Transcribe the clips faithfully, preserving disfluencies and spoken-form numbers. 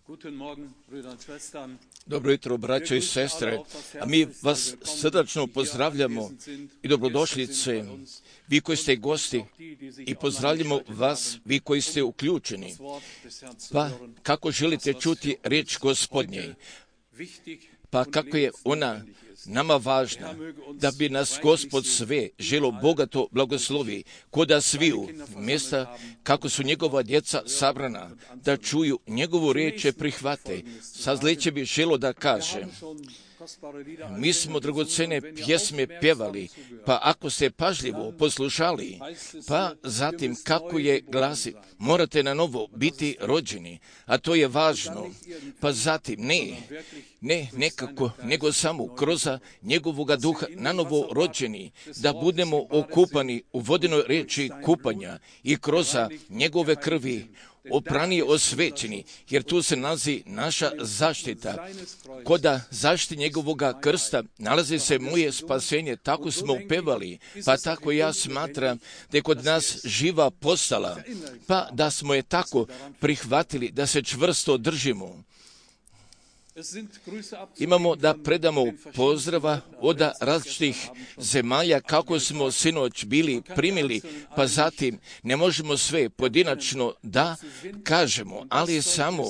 Dobro jutro, braćo i sestre. A mi vas srdačno pozdravljamo i dobrodošlice, vi koji ste gosti, i pozdravljamo vas, vi koji ste uključeni. Pa, kako želite čuti riječ Gospodnje? Pa, kako je ona nama važna, da bi nas Gospod sve želo bogato blagoslovi, koda sviju mjesta kako su njegova djeca sabrana, da čuju njegovu riječ prihvate. Sazleće bi želo da kaže, mi smo dragocene pjesme pjevali, pa ako ste pažljivo poslušali, pa zatim kako je glasi, morate na novo biti rođeni, a to je važno. Pa zatim ne, ne nekako, nego samo kroz njegovoga duha na novo rođeni, da budemo okupani u vodenoj riječi kupanja i kroz njegove krvi oprani osvećeni, jer tu se nalazi naša zaštita. Koda zaštiti njegovoga krsta nalazi se moje spasenje, tako smo pevali, pa tako ja smatram da je kod nas živa postala, pa da smo je tako prihvatili, da se čvrsto držimo. Imamo da predamo pozdrava od različitih zemalja kako smo sinoć bili primili, pa zatim ne možemo sve pojedinačno da kažemo, ali samo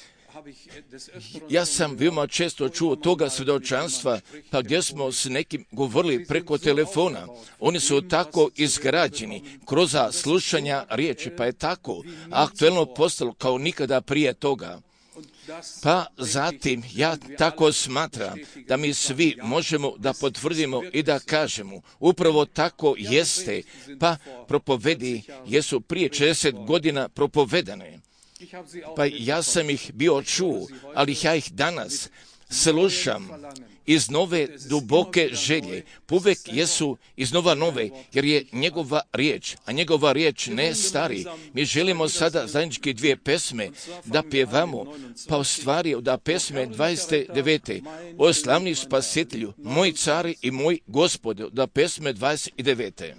ja sam veoma često čuo toga svjedočanstva, pa gdje smo s nekim govorili preko telefona. Oni su tako izgrađeni kroz slušanja riječi, pa je tako aktuelno postalo kao nikada prije toga. Pa zatim ja tako smatram da mi svi možemo da potvrdimo i da kažemo upravo tako jeste, pa propovedi jesu prije četrdeset godina propovedane. Pa ja sam ih bio čuo, ali ja ih danas slušam iz nove duboke želje. Uvek jesu iznova nove, jer je njegova riječ, a njegova riječ ne stari. Mi želimo sada zajednički dvije pesme da pjevamo, pa u stvari da pesme dvadeset devete. O slavni spasitelju, moj car i moj gospod, da pesme dvadeset devete.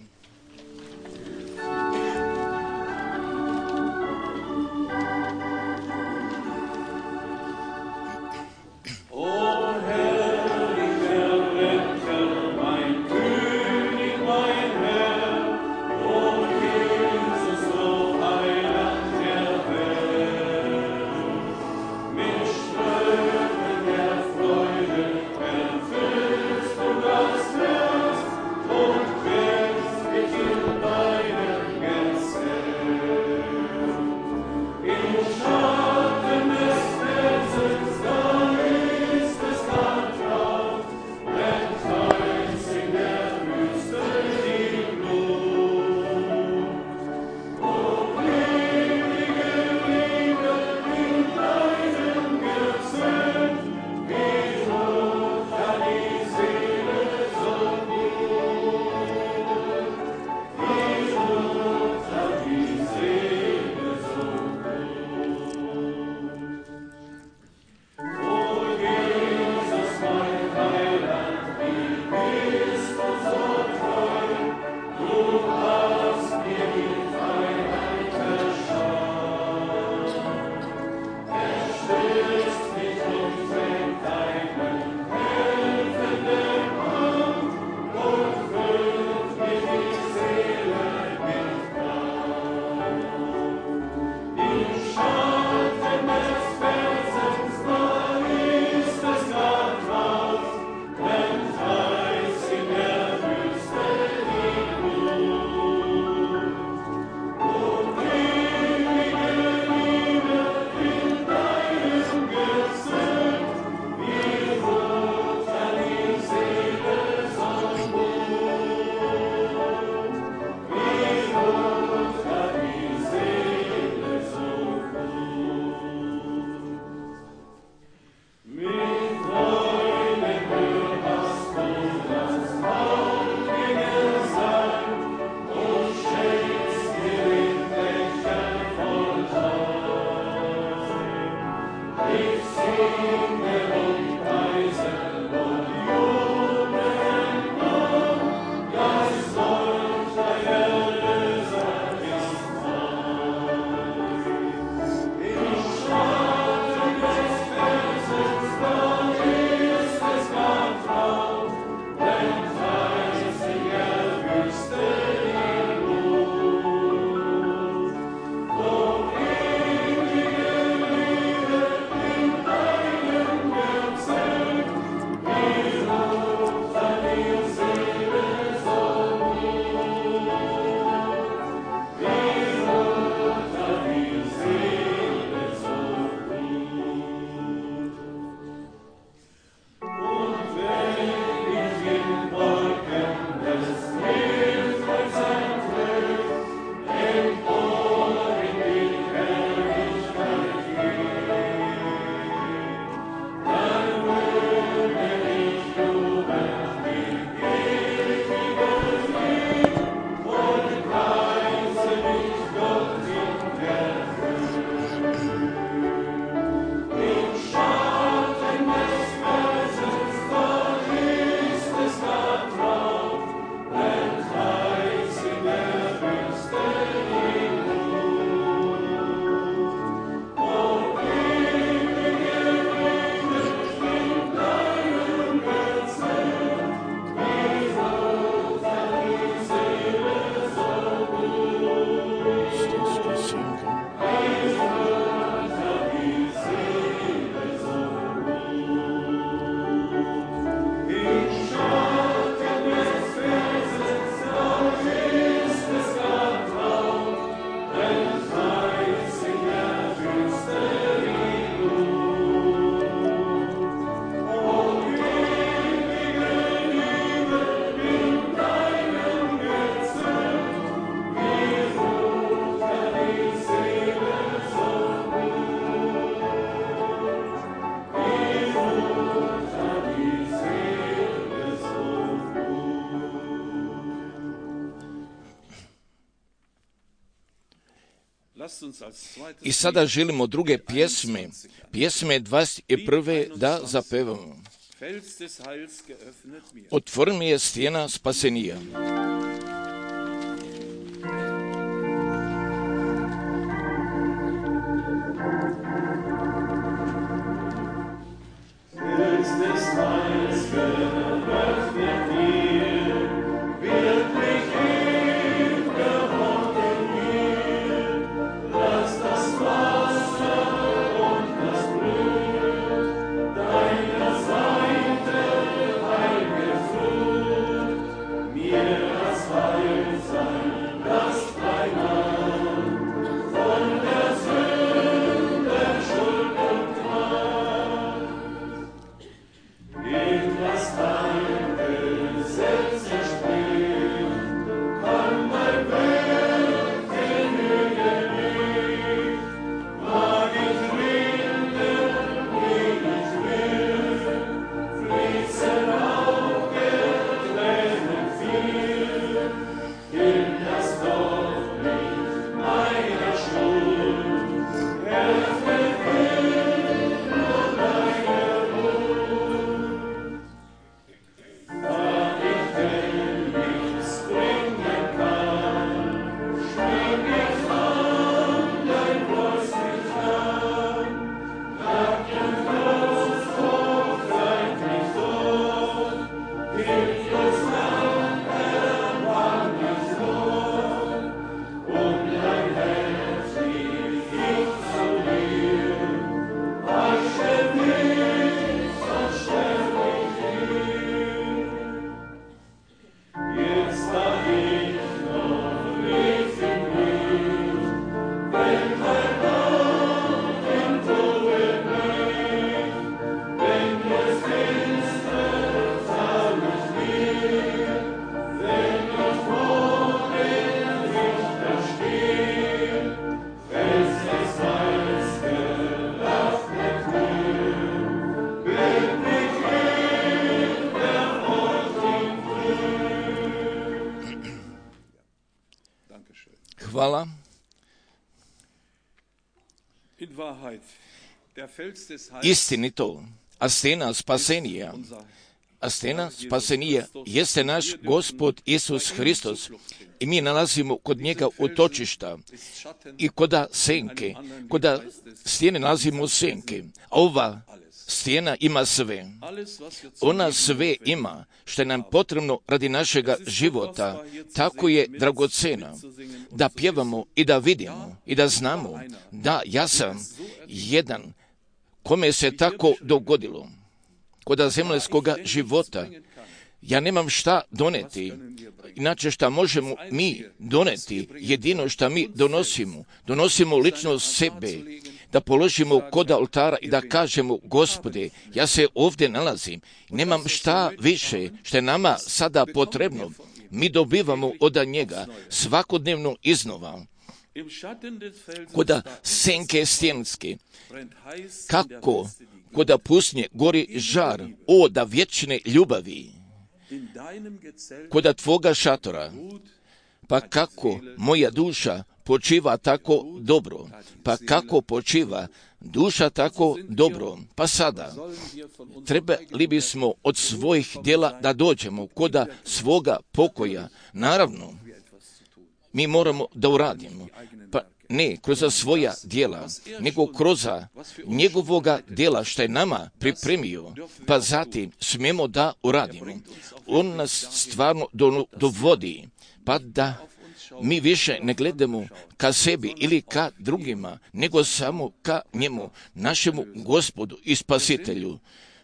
I sada želimo druge pjesme, pjesme dvadeset prve da zapevamo. Otvori mi je stijena spasenija. Hvala. Istinito, a stena spasenija, a stena spasenija jeste naš Gospod Isus Hristos i mi nalazimo kod njega utočišta i koda senke, koda stijene nalazimo senke, a ova stijena ima sve. Ona sve ima što je nam potrebno radi našega života. Tako je dragocena da pjevamo i da vidimo i da znamo da ja sam jedan kome se tako dogodilo. Koda zemaljskoga života ja nemam šta doneti, inače šta možemo mi doneti, jedino šta mi donosimo, donosimo lično sebe, da položimo kod oltara i da kažemo, Gospode, ja se ovdje nalazim, nemam šta više što je nama sada potrebno, mi dobivamo od njega svakodnevno iznova. Koda senke stjenske, kako koda pusnje gori žar oda vječne ljubavi, koda tvoga šatora, pa kako moja duša počiva tako dobro, pa kako počiva duša tako dobro, pa sada trebali bismo od svojih djela da dođemo koda svoga pokoja. Naravno, mi moramo da uradimo, pa ne kroz svoja djela, nego kroz njegovoga djela što je nama pripremio, pa zatim smijemo da uradimo. On nas stvarno do, dovodi, pa da mi više ne gledamo ka sebi ili ka drugima, nego samo ka njemu, našemu Gospodu i Spasitelju.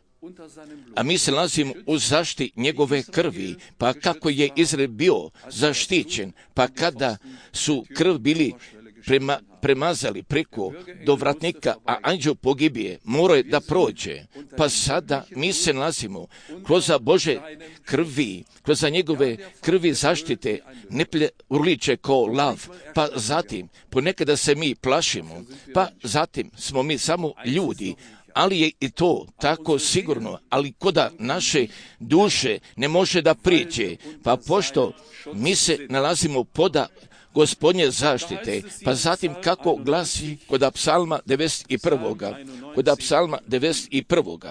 A mi se nalazimo u zaštiti njegove krvi, pa kako je Izrael bio zaštićen, pa kada su krv bili prema, premazali preko do vratnika, a anđeo pogibije morao je da prođe, pa sada mi se nalazimo kroz Bože krvi, kroz njegove krvi zaštite, ne urliče kao lav, pa zatim ponekada se mi plašimo, pa zatim smo mi samo ljudi, ali je i to tako sigurno, ali koda naše duše ne može da priđe, pa pošto mi se nalazimo poda Gospodnje zaštite. Pa zatim kako glasi kod psalma devedeset prvog. Kod psalma devedeset prvog.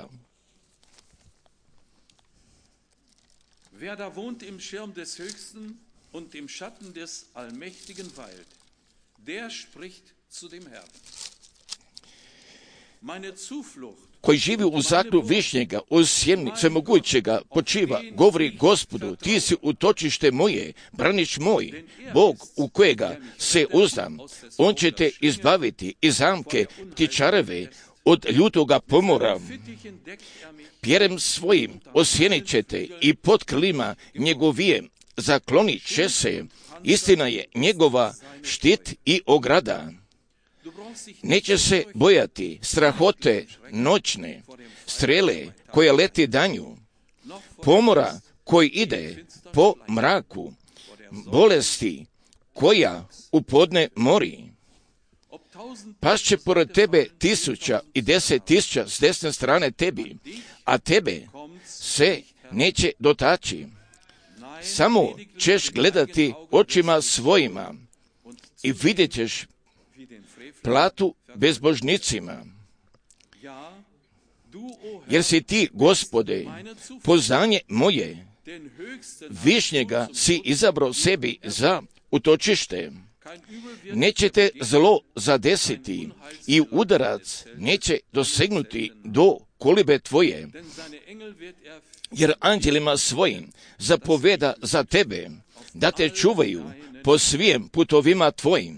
Wer da wohnt im Schirm des Höchsten und im Schatten des Allmächtigen weilt, der spricht zu dem Herrn. Meine Zuflucht, koji živi u zaklu Višnjega, u sjeni Svemogućega počiva, govori Gospodu, ti si utočište moje, branič moj, Bog u kojega se uzdam. On će te izbaviti iz zamke ptičareve, od ljutoga pomora. Pjerem svojim osjenit će te i pod krilima njegovijem zaklonit će se. Istina je njegova štit i ograda. Neće se bojati strahote noćne, strele koja leti danju, pomora koji ide po mraku, bolesti koja u podne mori. Pašće pored tebe tisuća i deset tisuća s desne strane tebi, a tebe se neće dotaći. Samo ćeš gledati očima svojima i vidjet ćeš platu bezbožnicima. Jer si ti, Gospode, poznanje moje, Višnjega si izabrao sebi za utočište. Neće te zlo zadesiti i udarac neće dosegnuti do kolibe tvoje, jer anđelima svojim zapoveda za tebe da te čuvaju po svim putovima tvojim.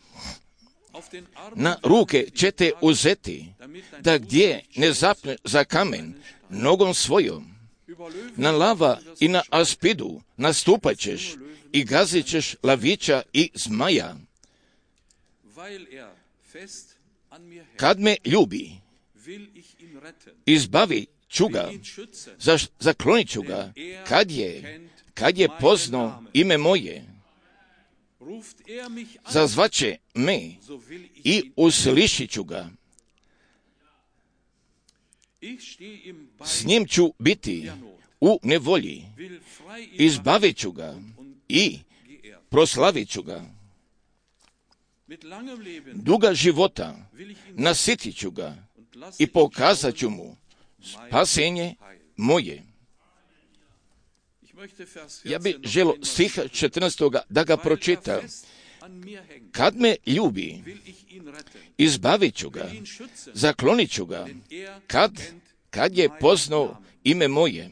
Na ruke će te uzeti, da gdje ne zapne za kamen nogom svojom. Na lava i na aspidu nastupat ćeš i gazit ćeš lavića i zmaja. Kad me ljubi, izbavi ću ga, zaklonit ću ga, kad je, kad je poznao ime moje. Zazvaće me i uslišit ću ga. S njim ću biti u nevolji, izbavit ću ga i proslavit ću ga. Duga života nasitit ću ga i pokazat ću mu spasenje moje. Ja bih želio stiha četrnaestog da ga pročita. Kad me ljubi, izbavit ću ga, zaklonit ću ga, kad, kad je poznao ime moje.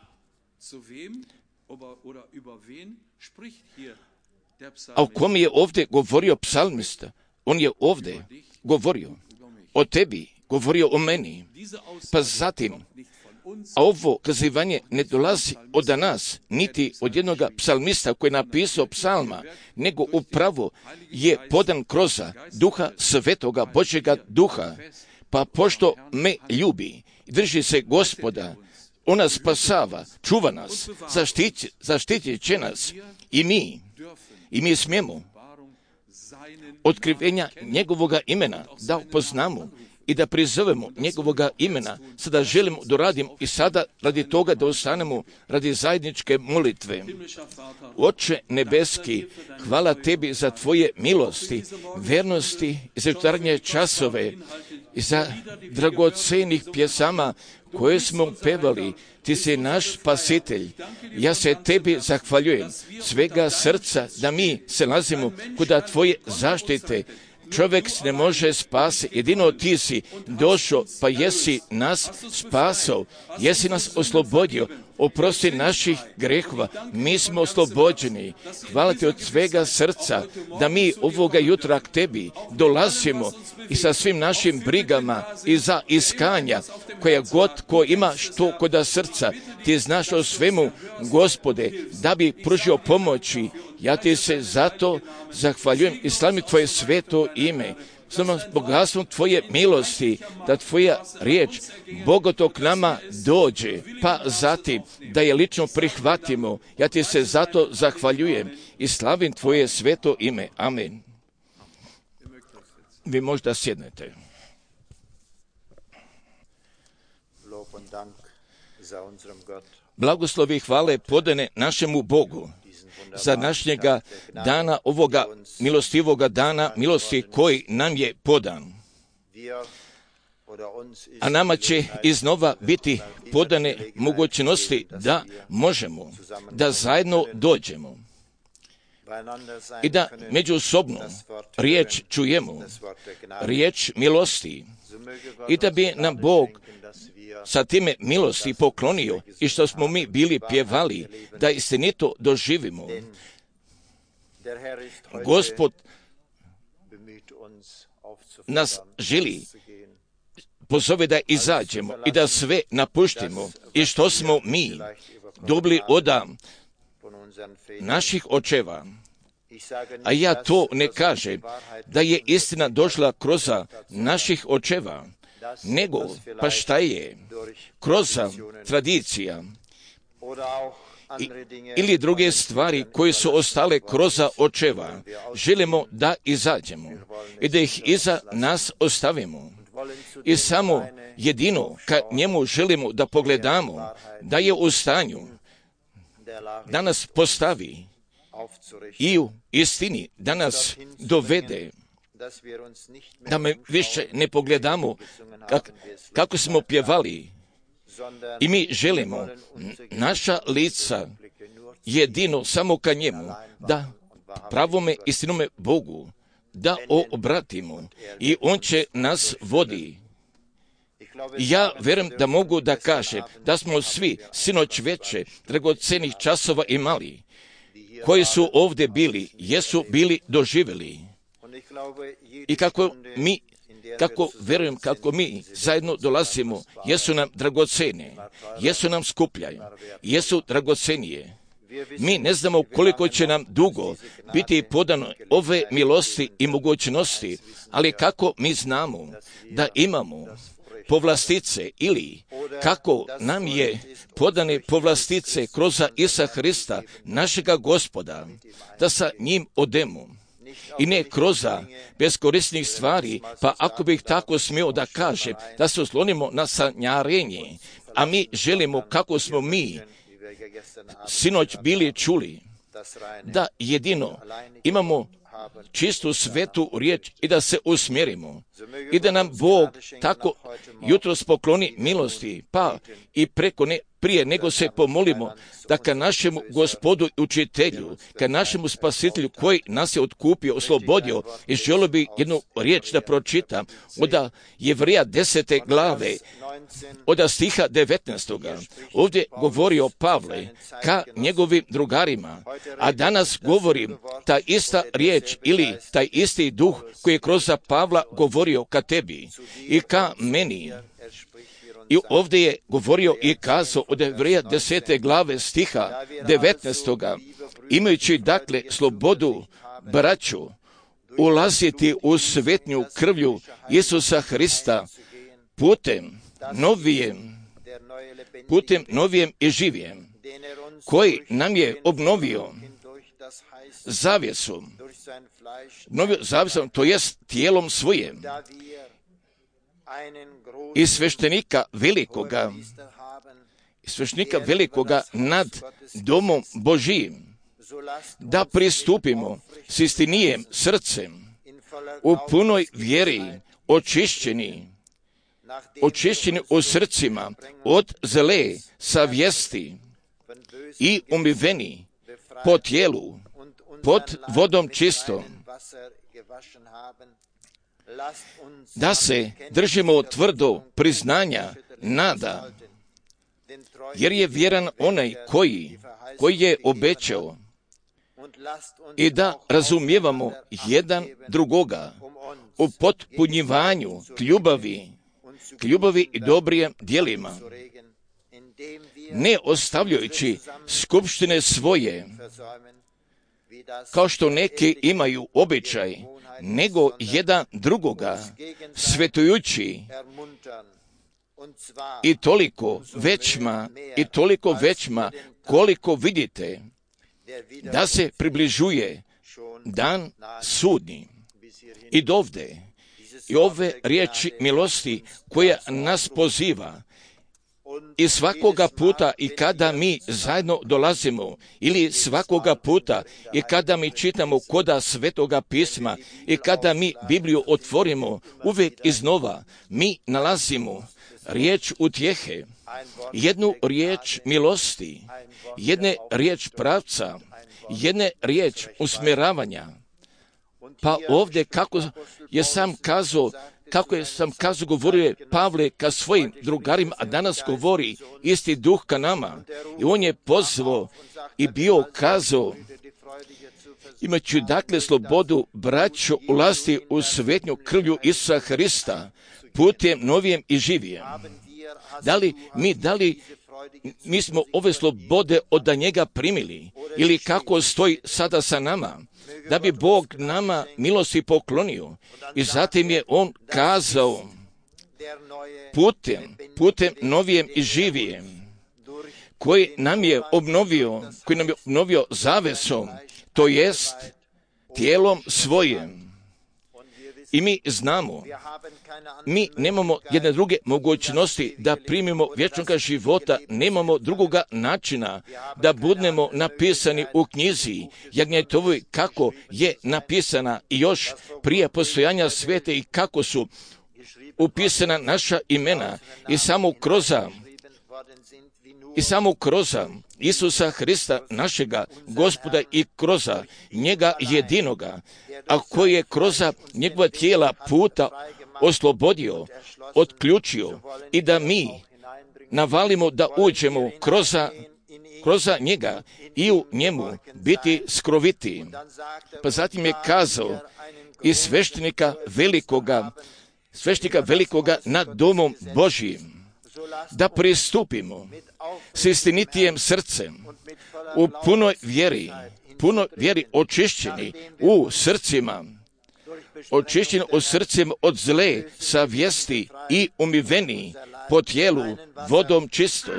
A o kom je ovdje govorio psalmista? On je ovdje govorio o tebi, govorio o meni. Pa zatim, a ovo kazivanje ne dolazi od nas, niti od jednog psalmista koji je napisao psalma, nego upravo je podan kroz duha svetoga Božjega duha. Pa pošto me ljubi, drži se Gospoda, on nas spasava, čuva nas, zaštiti, zaštitit će nas i mi, i mi smijemo otkrivenja njegovoga imena da upoznamo i da prizovemo njegovoga imena. Sada želimo da radimo i sada radi toga da ostanemo radi zajedničke molitve. Oče nebeski, hvala tebi za tvoje milosti, vernosti i za jutarnje časove i za dragocenih pjesama koje smo pevali. Ti si naš spasitelj. Ja se tebi zahvaljujem svega srca da mi se nalazimo kod tvoje zaštite. Čovjek se ne može spasiti, jedino ti si došao, pa jesi nas spasao, jesi nas oslobodio, oprosti naših grehova, mi smo oslobođeni. Hvala ti od svega srca da mi ovoga jutra k tebi dolazimo i sa svim našim brigama i za iskanja, koja god ko ima što kod srca, ti znaš o svemu, Gospode, da bi pružio pomoći. Ja ti se zato zahvaljujem i slavim tvoje sveto ime, samo bogatstvom tvoje milosti, da tvoja riječ bogato k nama dođe, pa zatim da je lično prihvatimo. Ja ti se zato zahvaljujem i slavim tvoje sveto ime. Amen. Vi možda sjednete. Blagoslovi i hvale podane našemu Bogu za današnjega dana, ovoga milostivoga dana, milosti koji nam je podan. A nama će iznova biti podane mogućnosti da možemo, da zajedno dođemo i da međusobno riječ čujemo, riječ milosti, i da bi nam Bog sa time milosti poklonio i što smo mi bili pjevali, da istinito doživimo. Gospod nas želi pozove da izađemo i da sve napuštimo i što smo mi dobili od naših očeva. A ja to ne kažem da je istina došla kroz naših očeva, nego pa šta je kroz tradicija I, ili druge stvari koje su ostale kroz očeva. Želimo da izađemo i da ih iza nas ostavimo. I samo jedino ka njemu želimo da pogledamo, da je u stanju da nas postavi i u istini da nas dovede, da me više ne pogledamo kak, kako smo pjevali. I mi želimo naša lica jedino samo ka njemu, da pravome istinome Bogu da obratimo i on će nas vodi. Ja vjerujem da mogu da kažem da smo svi sinoć veče dragocenih časova imali, koji su ovdje bili, jesu bili doživjeli. I kako mi, kako vjerujem, kako mi zajedno dolazimo, jesu nam dragocene, jesu nam skupljaju, jesu dragocenije. Mi ne znamo koliko će nam dugo biti podano ove milosti i mogućnosti, ali kako mi znamo da imamo povlastice ili kako nam je podane povlastice kroz Isa Hrista, našega Gospoda, da sa njim odemo. I ne kroz beskorisnih stvari, pa ako bih tako smio da kažem, da se oslonimo na sanjarenje, a mi želimo, kako smo mi sinoć bili čuli, da jedino imamo čistu svetu riječ i da se usmjerimo i da nam Bog tako jutros pokloni milosti, pa i preko ne, prije nego se pomolimo da ka našemu Gospodu i učitelju, ka našemu Spasitelju koji nas je otkupio, oslobodio, i želio bi jednu riječ da pročitam od Jevrija desete glave, od stiha devetnaestoga. Ovdje govorio Pavle ka njegovim drugarima, a danas govorim ta ista riječ ili taj isti duh koji je kroz Pavla govorio ka tebi i ka meni. I ovdje je govorio i kazao od Jevrija desete glave stiha devetnaestoga. Imajući dakle slobodu, braću, ulaziti u svetnju krvlju Isusa Hrista putem novijem, putem novijem i živijem, koji nam je obnovio zavjesom, obnovio zavjesom, to jest tijelom svojim, i sveštenika velikoga, i sveštenika velikoga nad domom Božijim, da pristupimo s istinijem srcem, u punoj vjeri, očišćeni, očišćeni u srcima od zle savjesti i umiveni po tijelu, pod vodom čistom, da se držimo tvrdo priznanja nada, jer je vjeran onaj koji, koji je obećao, i da razumijevamo jedan drugoga u potpunjivanju k ljubavi, k ljubavi i dobrijem djelima, ne ostavljajući skupštine svoje, kao što neki imaju običaj, nego jedan drugoga svetujući, i toliko većma, i toliko većma koliko vidite da se približuje dan sudnji. I dovde, i ove riječi milosti koja nas poziva I svakoga puta i kada mi zajedno dolazimo, ili svakoga puta i kada mi čitamo koda Svetoga pisma i kada mi Bibliju otvorimo, uvijek iznova mi nalazimo riječ utjehe, jednu riječ milosti, jedne riječ pravca, jedne riječ usmjeravanja. Pa ovdje kako je sam kazao, kako je sam kazao, govorio Pavle ka svojim drugarima, a danas govori isti duh ka nama. I on je pozvao i bio kazao, imajući dakle slobodu, braćo, ulaziti u svetnju krvlju Isusa Hrista, putem novijem i živijem. Da li mi, da li mi smo ove slobode od njega primili, ili kako stoji sada sa nama, da bi Bog nama milosti poklonio. I zatim je on kazao, putem, putem novijem i živijem, koji nam je obnovio, koji nam je obnovio zavesom, to jest tijelom svojim. I mi znamo, mi nemamo jedne druge mogućnosti da primimo vječnoga života, nemamo drugoga načina da budemo napisani u knjizi Jagnjetovoj kako je napisana i još prije postojanja svijeta i kako su upisana naša imena i samo kroz i samo kroz Isusa Hrista, našega Gospoda, i kroz njega jedinoga, a koji je kroz njegova tijela puta oslobodio, otključio, i da mi navalimo da uđemo kroz, kroz njega i u njemu biti skroviti. Pa zatim je kazao i sveštenika velikoga, sveštenika velikoga nad domom Božijim, da pristupimo s istinitijem srcem, u punoj vjeri, punoj vjeri očišćeni u srcima, očišćeni u srcima od zle savjesti i umiveni po tijelu vodom čistom.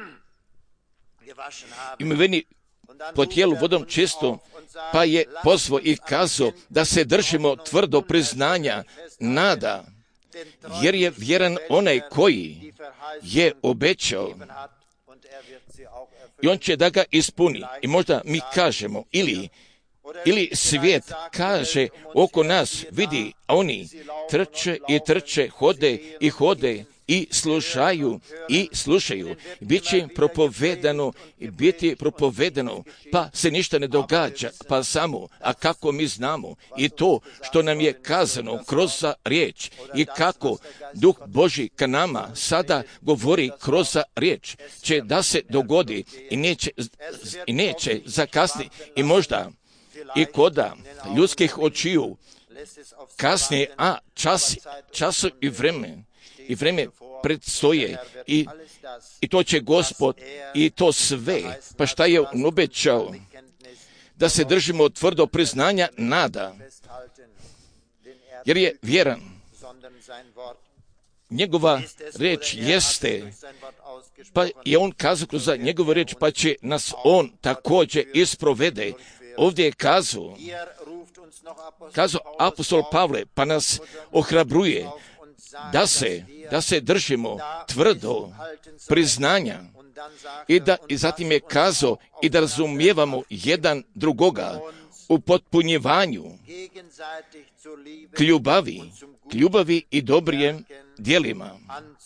Umiveni po tijelu vodom čistom, pa je pozvao i kazao da se držimo tvrdo priznanja nada, jer je vjeran onaj koji je obećao i on će da ga ispuni. I možda mi kažemo, ili, ili svijet kaže oko nas, vidi, oni trče i trče, hode i hode i slušaju i slušaju. Biće im propovedano i biti propovedano, pa se ništa ne događa, pa samo, a kako mi znamo i to što nam je kazano kroz riječ i kako Duh Božji ka nama sada govori kroz riječ, će da se dogodi i neće, i neće zakasniti i možda i koda ljudskih očiju kasnije, a čas, čas i vreme i vreme predstoje i, i to će Gospod i to sve, pa šta je on obećao, da se držimo tvrdo priznanja nada, jer je vjeran. Njegova reč jeste, pa je on kazao kroz njegovu reč, pa će nas on također isprovede. Ovdje je kazao, kazao apostol Pavle, pa nas ohrabruje da se, da se držimo tvrdo priznanja i da i zatim je kazao i da razumijevamo jedan drugoga u potpunjivanju k ljubavi, k ljubavi i dobrijem djelima,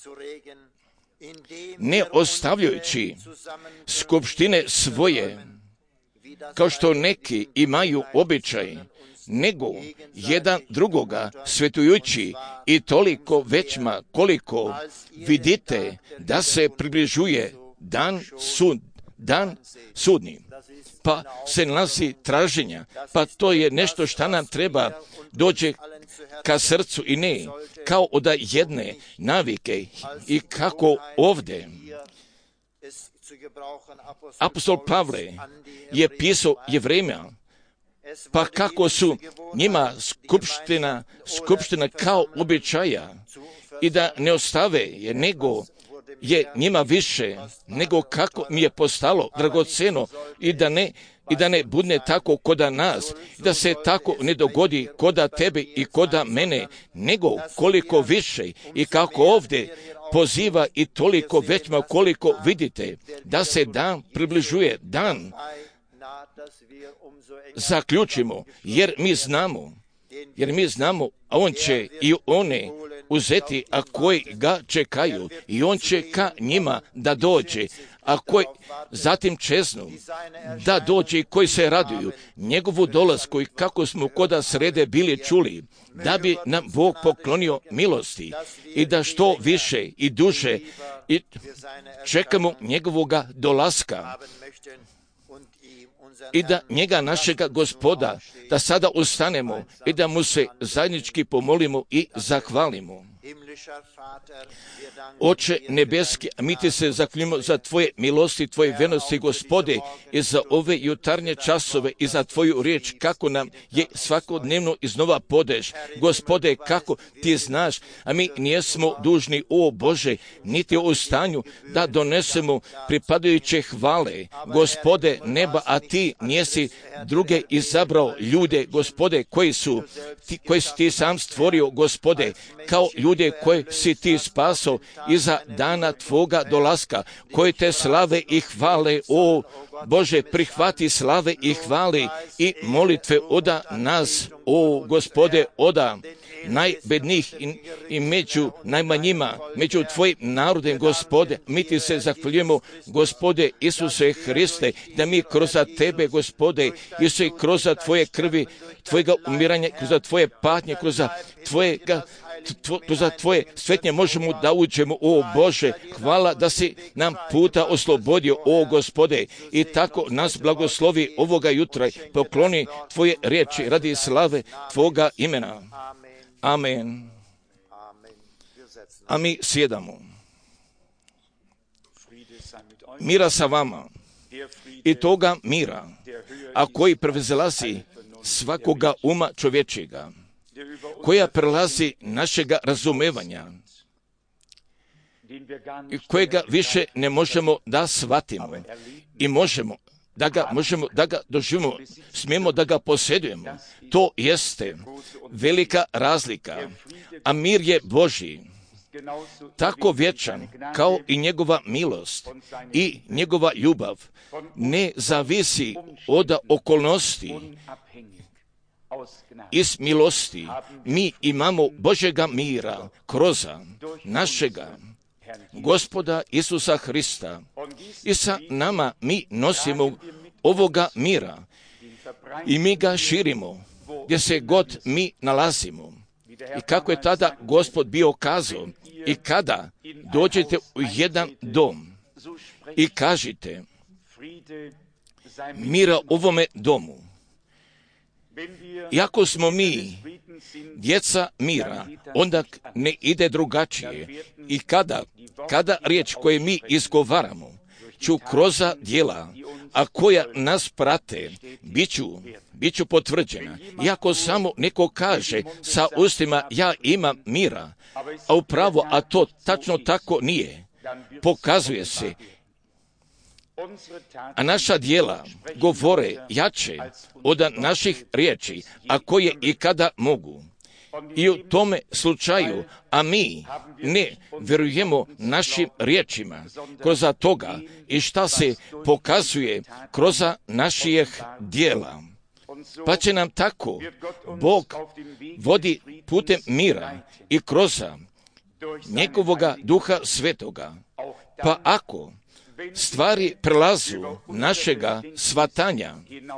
ne ostavljajući skupštine svoje, kao što neki imaju običaj, nego jedan drugoga svetujući i toliko većma koliko vidite da se približuje dan sud, dan sudni, pa se nalazi traženja, pa to je nešto što nam treba dođe ka srcu i ne kao od jedne navike. I kako ovdje apostol Pavle je pisao Jevrejima, pa kako su njima skupština, skupština kao običaja i da ne ostave je, nego je njima više, nego kako mi je postalo dragoceno i da ne, i da ne budne tako koda nas, da se tako ne dogodi koda tebe i koda mene, nego koliko više i kako ovdje poziva i toliko većma koliko vidite da se dan približuje, dan zaključimo, jer mi znamo, jer mi znamo, a on će i one uzeti, a koji ga čekaju, i on će ka njima da dođe, a koji zatim čeznu, da dođe i koji se raduju njegovu dolasku, i kako smo koda srede bili čuli, da bi nam Bog poklonio milosti i da što više i duže i čekamo njegovoga dolaska i da njega našega Gospoda, da sada ustanemo i da mu se zajednički pomolimo i zahvalimo. Oče nebeski, mi ti se zahvaljujemo za tvoje milosti, tvoje vernosti, Gospode, i za ove jutarnje časove i za tvoju riječ, kako nam je svakodnevno iznova podeš. Gospode, kako ti znaš, a mi nijesmo dužni, o Bože, niti u stanju da donesemo pripadajuće hvale. Gospode neba, a ti nijesi druge izabrao ljude, Gospode, koji su ti, koji si ti sam stvorio, Gospode, kao ljude koje si ti spasao iza dana tvoga dolaska, koji te slave i hvale, o Bože, prihvati slave i hvale i molitve oda nas, o Gospode, oda najbednijih i, i među najmanjima, među tvojim narodem, Gospode. Mi ti se zahvaljujemo, Gospode Isuse Hriste, da mi kroz tebe, Gospode, Isuse, kroz tvoje krvi, tvojega umiranja, kroz tvoje patnje, kroz tvojega za tvoje svetnje možemo da uđemo, o Bože. Hvala da si nam puta oslobodio, o Gospode, i tako nas blagoslovi ovoga jutra. Pokloni tvoje riječi radi slave tvoga imena. Amen. A mi sjedamo. Mira sa vama i toga mira, a koji prevazilazi svakoga uma čovječega, koja prelazi našega razumevanja i kojega više ne možemo da shvatimo i možemo da ga, možemo da ga doživimo, smijemo da ga posjedujemo. To jeste velika razlika, a mir je Božji, tako vječan kao i njegova milost i njegova ljubav ne zavisi od okolnosti. Iz milosti mi imamo Božjega mira kroz našega Gospoda Isusa Hrista, i sa nama mi nosimo ovoga mira i mi ga širimo gdje se god mi nalazimo. I kako je tada Gospod bio kazao, i kada dođete u jedan dom i kažite mira ovome domu, iako smo mi djeca mira, onda ne ide drugačije. I kada, kada riječ koju mi izgovaramo, ću kroz djela, a koja nas prate, bit ću, bit ću potvrđena. Iako samo neko kaže sa ustima ja imam mira, a upravo, a to tačno tako nije, pokazuje se, a naša djela govore jače od naših riječi, a koje i kada mogu. I u tome slučaju, a mi ne vjerujemo našim riječima kroz toga i šta se pokazuje kroz naših djela. Pa će nam tako Bog vodi putem mira i kroz njegovoga Duha Svetoga. Pa ako stvari prelazu našega shvatanja,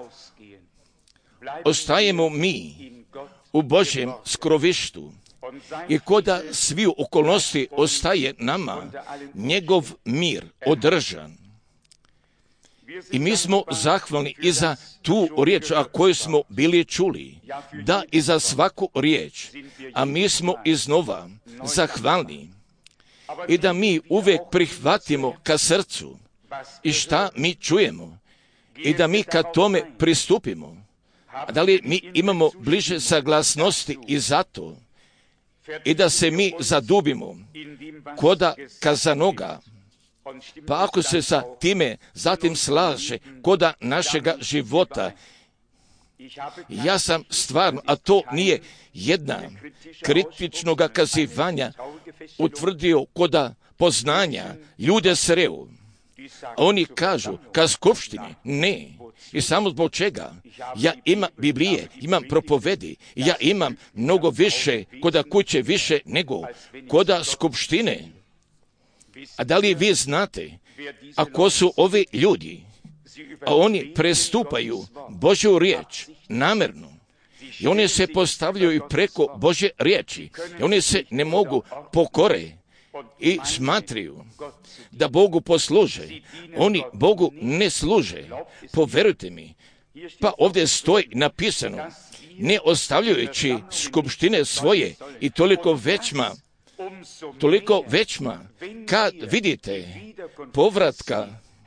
ostajemo mi u Božjem skrovištu i koda svi okolnosti ostaje nama njegov mir održan. I mi smo zahvalni i za tu riječ, a koju smo bili čuli, da i za svaku riječ, a mi smo iznova zahvalni i da mi uvijek prihvatimo ka srcu i šta mi čujemo i da mi ka tome pristupimo. A da li mi imamo bliže saglasnosti i zato i da se mi zadubimo koda kazanoga, pa ako se sa time zatim slaže koda našega života, ja sam stvarno, a to nije jedna kritičnoga kazivanja, utvrdio koda poznanja ljude sreo. A oni kažu, ka skupštini, ne. I samo zbog čega? Ja imam Biblije, imam propovedi, ja imam mnogo više, koda kuće više nego koda skupštine. A da li vi znate, ako su ovi ljudi, a oni prestupaju Božju riječ namjerno, i oni se postavljaju preko Božje riječi, i oni se ne mogu pokore i smatraju da Bogu posluže. Oni Bogu ne služe. Poverujte mi, pa ovdje stoji napisano, ne ostavljajući skupštine svoje i toliko većma, toliko većma, kad vidite povratka,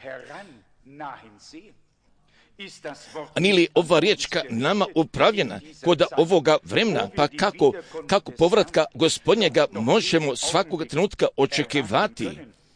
a nije li ova riječ ka nama upravljena kod ovoga vremena, pa kako, kako povratka Gospodnjega možemo svakog trenutka očekivati?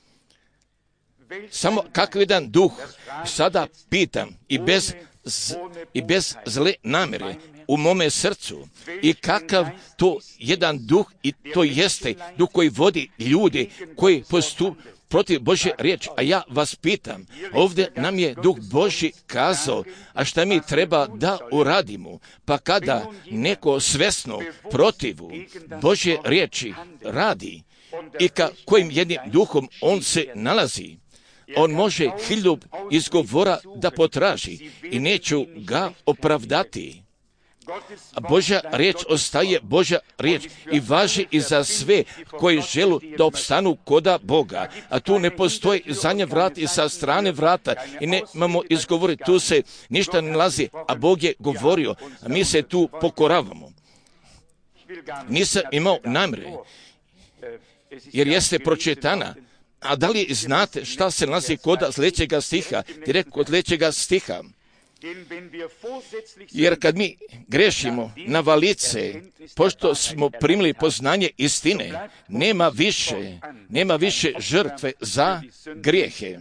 Samo kakav jedan duh, sada pitam, i bez, z, i bez zle namjere u mome srcu, i kakav to jedan duh, i to jeste duh koji vodi ljudi koji postup protiv Božje riječi. A ja vas pitam, ovdje nam je Duh Božji kazao, a šta mi treba da uradimo? Pa kada neko svesno protivu Božje riječi radi, i ka kojim jednim duhom on se nalazi, on može hiljadu izgovora da potraži i neću ga opravdati. A Božja riječ ostaje Božja riječ i važi i za sve koji želu da opstanu koda Boga. A tu ne postoji zadnje vrat i sa strane vrata i ne imamo izgovoriti. Tu se ništa ne nalazi, a Bog je govorio, a mi se tu pokoravamo. Nisam imao namjere, jer jeste pročitana. A da li znate šta se nalazi kod sljedećega stiha, direkt kod sljedećega stiha? Jer kad mi grešimo na valice, pošto smo primili poznanje istine, nema više, nema više žrtve za grijehe.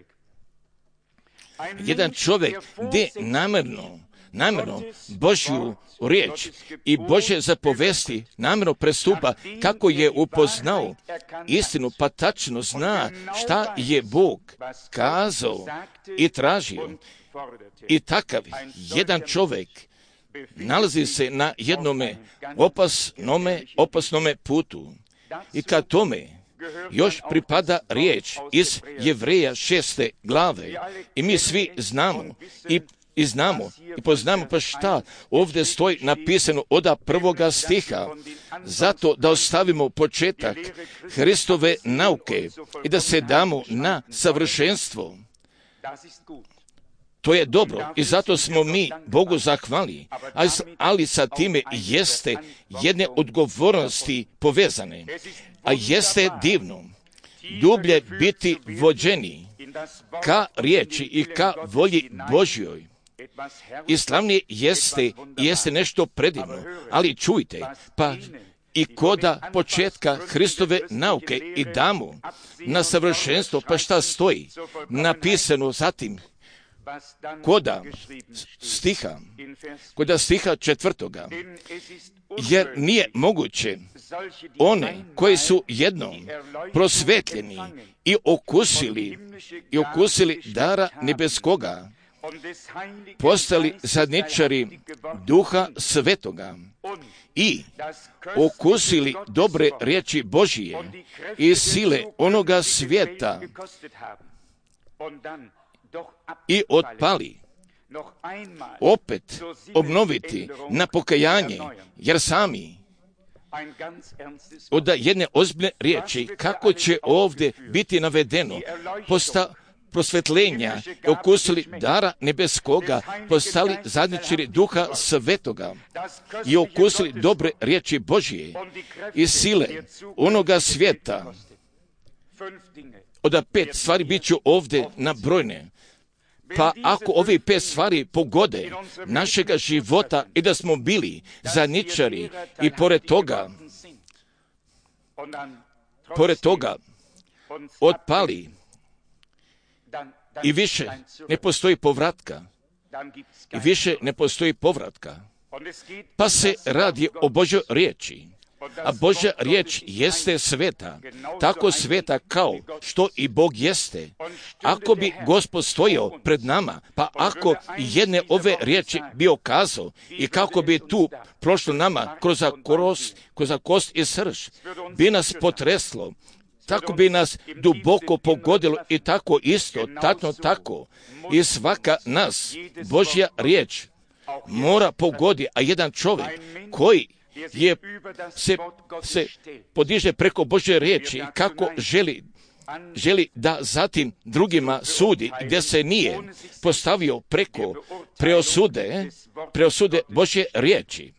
Jedan čovjek gdje namjerno, namjerno Božju riječ i Božje zapovesti namjerno prestupa, kako je upoznao istinu, pa tačno zna šta je Bog kazao i tražio. I takav jedan čovjek nalazi se na jednome opasnome, opasnome putu. I kad tome još pripada riječ iz Jevreja šeste glave. I mi svi znamo i, i znamo i poznamo pa šta ovdje stoji napisano od prvoga stiha. Zato da ostavimo početak Hristove nauke i da se damo na savršenstvo. To je dobro i zato smo mi Bogu zahvali, ali, ali sa time jeste jedne odgovornosti povezane, a jeste divno dublje biti vođeni ka riječi i ka volji Božjoj. I slavnije jeste, jeste nešto predivno, ali čujte, pa i koda početka Hristove nauke i damo na savršenstvo, pa šta stoji napisano zatim, koda stiha, koda stiha četvrtoga, jer nije moguće one koji su jednom prosvetljeni i okusili, i okusili dara nebeskoga, postali zadničari Duha Svetoga i okusili dobre riječi Božije i sile onoga svijeta i otpali, opet obnoviti na pokajanje, jer sami od jedne ozbiljne riječi, kako će ovdje biti navedeno, posta prosvetljenja, okusili dara nebeskoga, postali zadničari Duha Svetoga i okusili dobre riječi Božije i sile onoga svijeta. Od pet stvari bit ću ovdje nabrojne. Pa ako ove pet stvari pogode našega života i da smo bili zadničari i pored toga, pored toga otpali i više ne postoji povratka, i više ne postoji povratka, pa se radi o Božoj riječi A Božja riječ jeste sveta, tako sveta kao što i Bog jeste. Ako bi Gospod stojao pred nama, pa ako jedne ove riječi bio kazao i kako bi tu prošlo nama kroz kost, kroz kost i srž, bi nas potreslo, tako bi nas duboko pogodilo i tako isto, tačno tako. I svaka nas Božja riječ mora pogodi, a jedan čovjek koji je se, se podiže preko Božje riječi kako želi, želi da zatim drugima sudi, gdje se nije postavio preko preosude, preosude Božje riječi.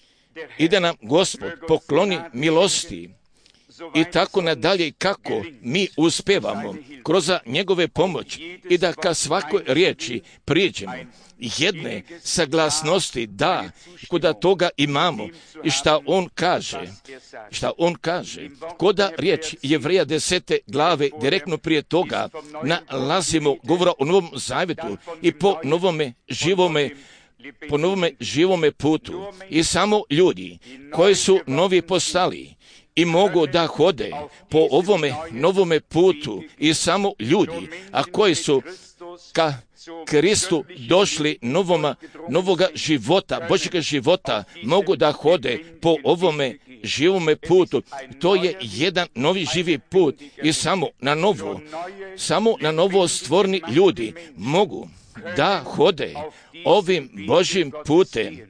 I da nam Gospod pokloni milosti i tako nadalje kako mi uspevamo kroz njegove pomoći i da ka svakoj riječi priđemo jedne saglasnosti, da, kuda toga imamo i šta on kaže, šta on kaže. Koda riječ Jevreja desete glave direktno prije toga nalazimo govora o Novom Zavjetu i po novome živome po novome živome putu i samo ljudi koji su novi postali i mogu da hode po ovome novome putu i samo ljudi, a koji su ka Kristu došli novoma, novoga života, Božjega života, mogu da hode po ovome živome putu. To je jedan novi živi put i samo na novo, samo na novo stvorni ljudi mogu da hode ovim Božjim putem.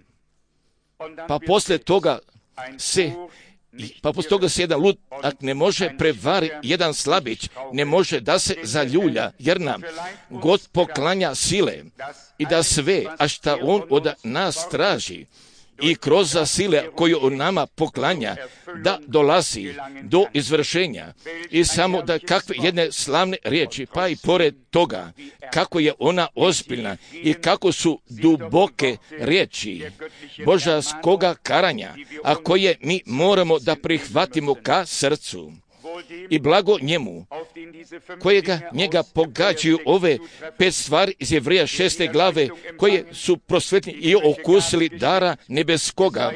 Pa poslije toga se Pa poslije toga se jedan ludak ne može prevariti, jedan slabić ne može da se zaljulja, jer nam God poklanja sile i da sve, a šta on od nas traži i kroz sile koju on nama poklanja, da dolazi do izvršenja. I samo da kakve jedne slavne riječi, pa i pored toga, kako je ona ozbiljna i kako su duboke riječi božanskoga karanja, a koje mi moramo da prihvatimo ka srcu. I blago njemu, kojega njega pogađaju ove pet stvari iz Jevreja šeste glave, koje su prosvetni i okusili dara nebeskoga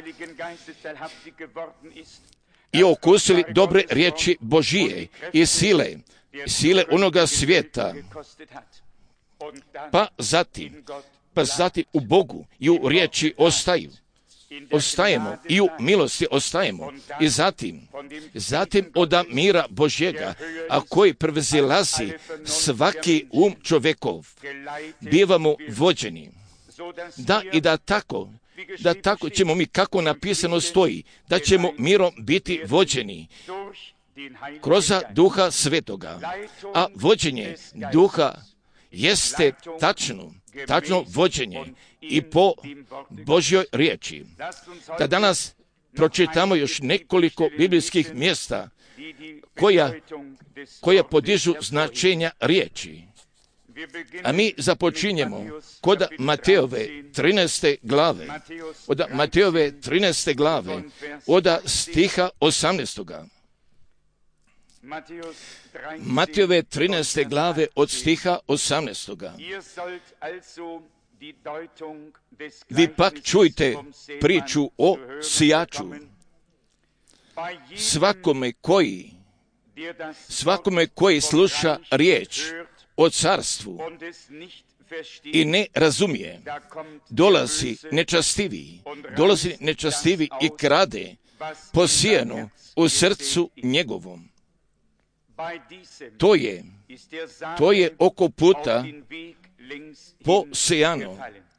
i okusili dobre riječi Božije i sile, sile onoga svijeta. Pa zatim, pa zatim u Bogu i u riječi ostaju. Ostajemo i u milosti ostajemo i zatim, zatim od mira Božjega, a koji prevazilazi svaki um čovjekov, bivamo vođeni. Da i da tako, da tako ćemo mi, kako napisano stoji, da ćemo mirom biti vođeni kroz Duha Svetoga, a vođenje Duha jeste tačno, tačno vođenje i po Božjoj riječi. Da danas pročitamo još nekoliko biblijskih mjesta koja, koja podižu značenja riječi. A mi započinjemo kod Matejove trinaeste glave, od Matejove trinaeste glave, od stiha osamnaestoga. Matejove trinaeste glave od stiha osamnaestoga. Vi pak čujte priču o sijaču. Svakome koji, svakome koji sluša riječ o carstvu i ne razumije, dolazi nečastivi, dolazi nečastivi i krade posijano u srcu njegovom. To je, to je oko puta posijano.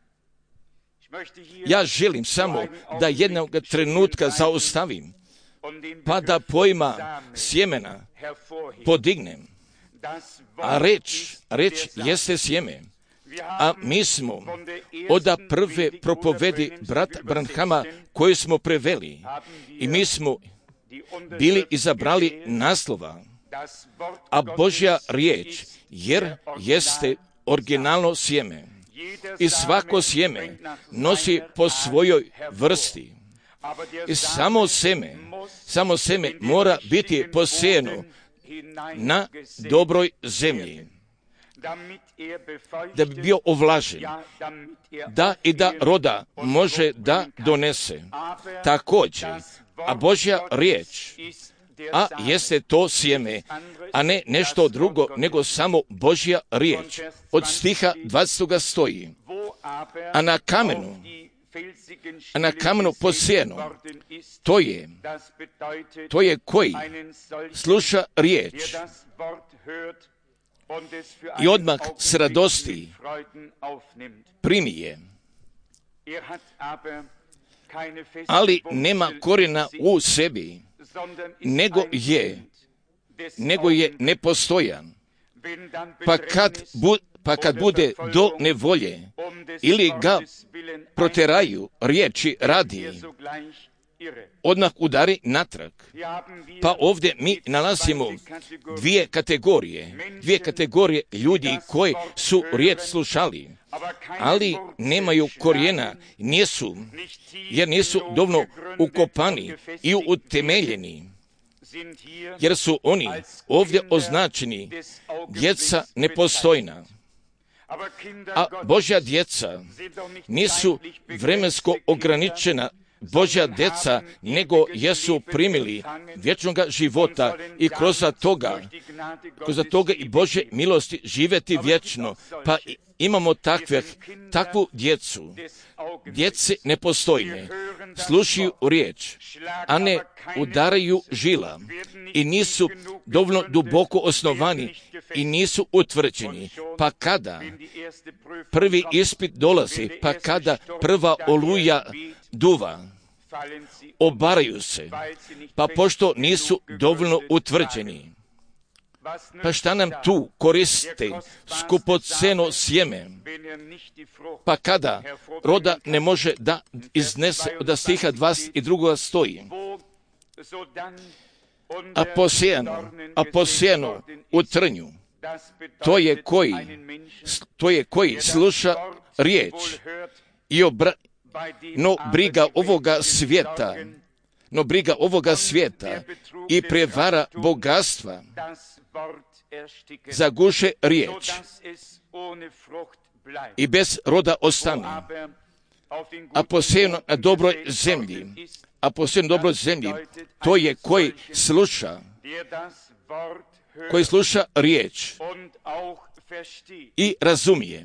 Ja želim samo da jednog trenutka zaustavim, pa da pojma sjemena podignem. A reč, reč jeste sjeme. A mi smo od prve propovedi brata Branhama koju smo preveli i mi smo bili izabrali naslova, a Božja riječ, jer jeste originalno sjeme. I svako sjeme nosi po svojoj vrsti. I samo seme, samo seme mora biti posijeno na dobroj zemlji, da bi bio ovlažen, da i da roda može da donese. Također, A Božja riječ, a jeste to sjeme, a ne nešto drugo, nego samo Božja riječ. Od stiha dvadesetog stoji, a na kamenu, a na kamenu posijeno, to je, to je koji sluša riječ i odmah s radosti primi je, ali nema korijena u sebi, nego je, nego je nepostojan. Pa kad, bu, pa kad bude do nevolje ili ga proteraju riječi radi, odmah udari natrag. Pa ovdje mi nalazimo dvije kategorije, dvije kategorije ljudi koji su riječ slušali, ali nemaju korijena, nisu, jer nisu dovoljno ukopani i utemeljeni, jer su oni ovdje označeni djeca nepostojna. A Božja djeca nisu vremensko ograničena Božja djeca, nego jesu primili vječnoga života i kroz toga, kroz toga i Božje milosti živjeti vječno. Pa imamo takve, takvu djecu, djece nepostojne, slušaju riječ, a ne udaraju žila i nisu dovoljno duboko osnovani i nisu utvrđeni. Pa kada prvi ispit dolazi, pa kada prva oluja duva, obaraju se, pa pošto nisu dovoljno utvrđeni. Pa šta nam tu koriste skupoceno sjeme? Pa kada roda ne može da iznese, od stiha dvadeset dva stoji, a posijano, a posijano u trnju, to je koji, to je koji sluša riječ i obra, no briga ovoga svijeta, no briga ovoga svijeta i prevara bogatstva zaguše riječ i bez roda ostane. A posejano na dobroj zemlji, a posejano na dobroj zemlji, to je koji sluša, koji sluša riječ i razumije,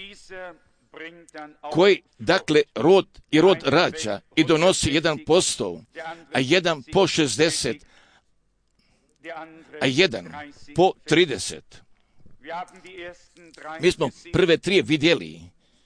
koji, dakle, rod i rod rađa i donosi jedan posto, a jedan po šezdeset, a jedan po trideset. Mi smo prve tri vidjeli,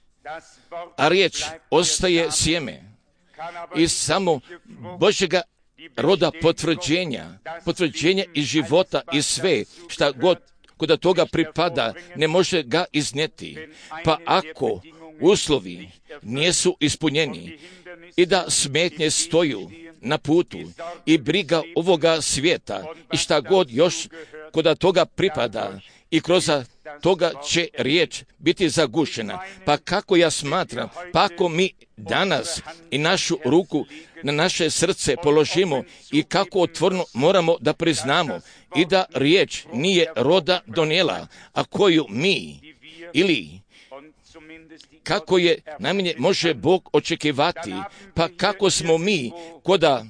a riječ ostaje sjeme i samo Božjega roda potvrđenja, potvrđenja iz života i sve šta god kod toga pripada ne može ga iznijeti. Pa ako uslovi nisu ispunjeni i da smetnje stoju na putu i briga ovoga svijeta i šta god još kod toga pripada i kroz toga će riječ biti zagušena. Pa kako ja smatram, pa ako mi danas i našu ruku na naše srce položimo i kako otvorno moramo da priznamo i da riječ nije roda donijela, a koju mi ili kako je najmanje može Bog očekivati, pa kako smo mi koda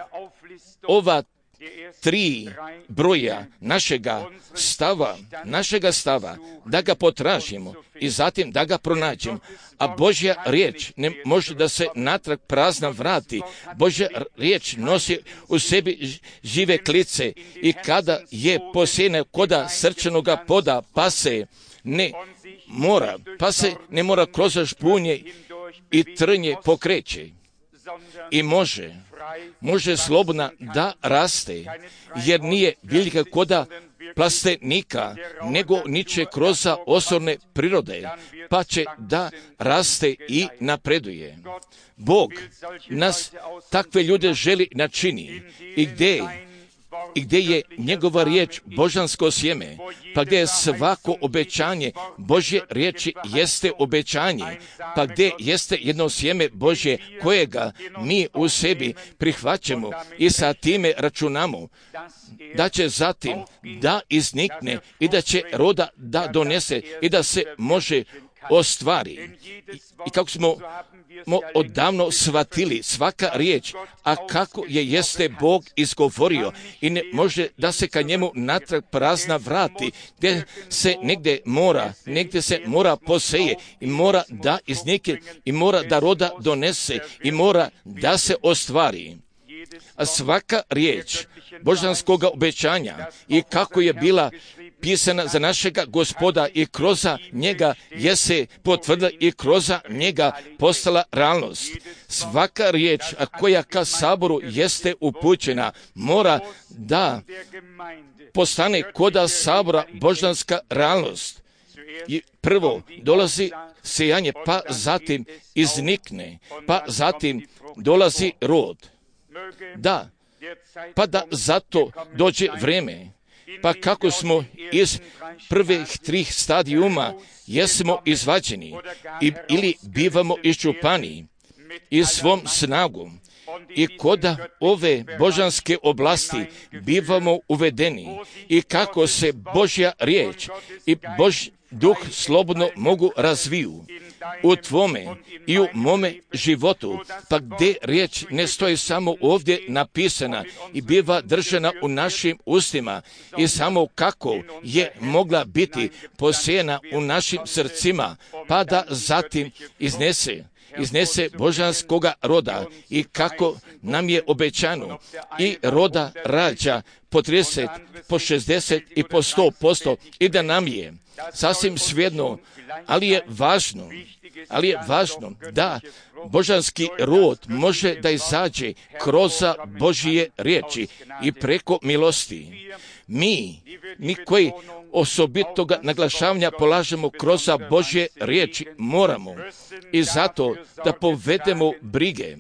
ova tri broja našega stava, našega stava, da ga potražimo i zatim da ga pronađemo. A Božja riječ ne može da se natrag prazna vrati. Božja riječ nosi u sebi žive klice i kada je posijena koda srčanoga poda, pa se ne mora, pa se ne mora kroz špunje i trnje pokreće i može, može slobodno da raste, jer nije biljka koda plastenika, nego niče kroz osorne prirode, pa će da raste i napreduje. Bog nas takve ljude želi načini i gdje i gdje je njegova riječ božansko sjeme, pa gdje je svako obećanje Božje riječi jeste obećanje, pa gdje jeste jedno sjeme Božje kojega mi u sebi prihvaćamo i sa time računamo, da će zatim da iznikne i da će roda da donese i da se može ostvari. I, i kako smo mo odavno shvatili, svaka riječ, a kako je jeste Bog izgovorio i ne može da se ka njemu natrag prazna vrati, gdje se negdje mora, negdje se mora poseje i mora da iz neke i mora da roda donese i mora da se ostvari. A svaka riječ božanskoga obećanja i kako je bila pisana za našega Gospoda i kroz njega je se potvrdila i kroz njega postala realnost. Svaka riječ a koja ka saboru jeste upućena mora da postane koda sabora božanska realnost. I prvo dolazi sejanje, pa zatim iznikne, pa zatim dolazi rod. Da, pa da zato dođe vreme. Pa kako smo iz prvih trih stadijuma jesmo izvađeni i, ili bivamo iščupani i svom snagom i koda ove božanske oblasti bivamo uvedeni i kako se Božja riječ i Božji duh slobodno mogu razviju u tvome i u mome životu, pa gdje riječ ne stoji samo ovdje napisana i biva držana u našim ustima i samo kako je mogla biti posijena u našim srcima, pa da zatim iznese iznese božanskoga roda i kako nam je obećano i roda rađa po trideset, po šezdeset i po sto posto i da nam je sasvim svejedno, ali je važno, ali je važno da božanski rod može da izađe kroz Božje riječi i preko milosti. Mi, mi koji osobito ga naglašavanja polažemo kroz Božje riječi, moramo i zato da povedemo brige.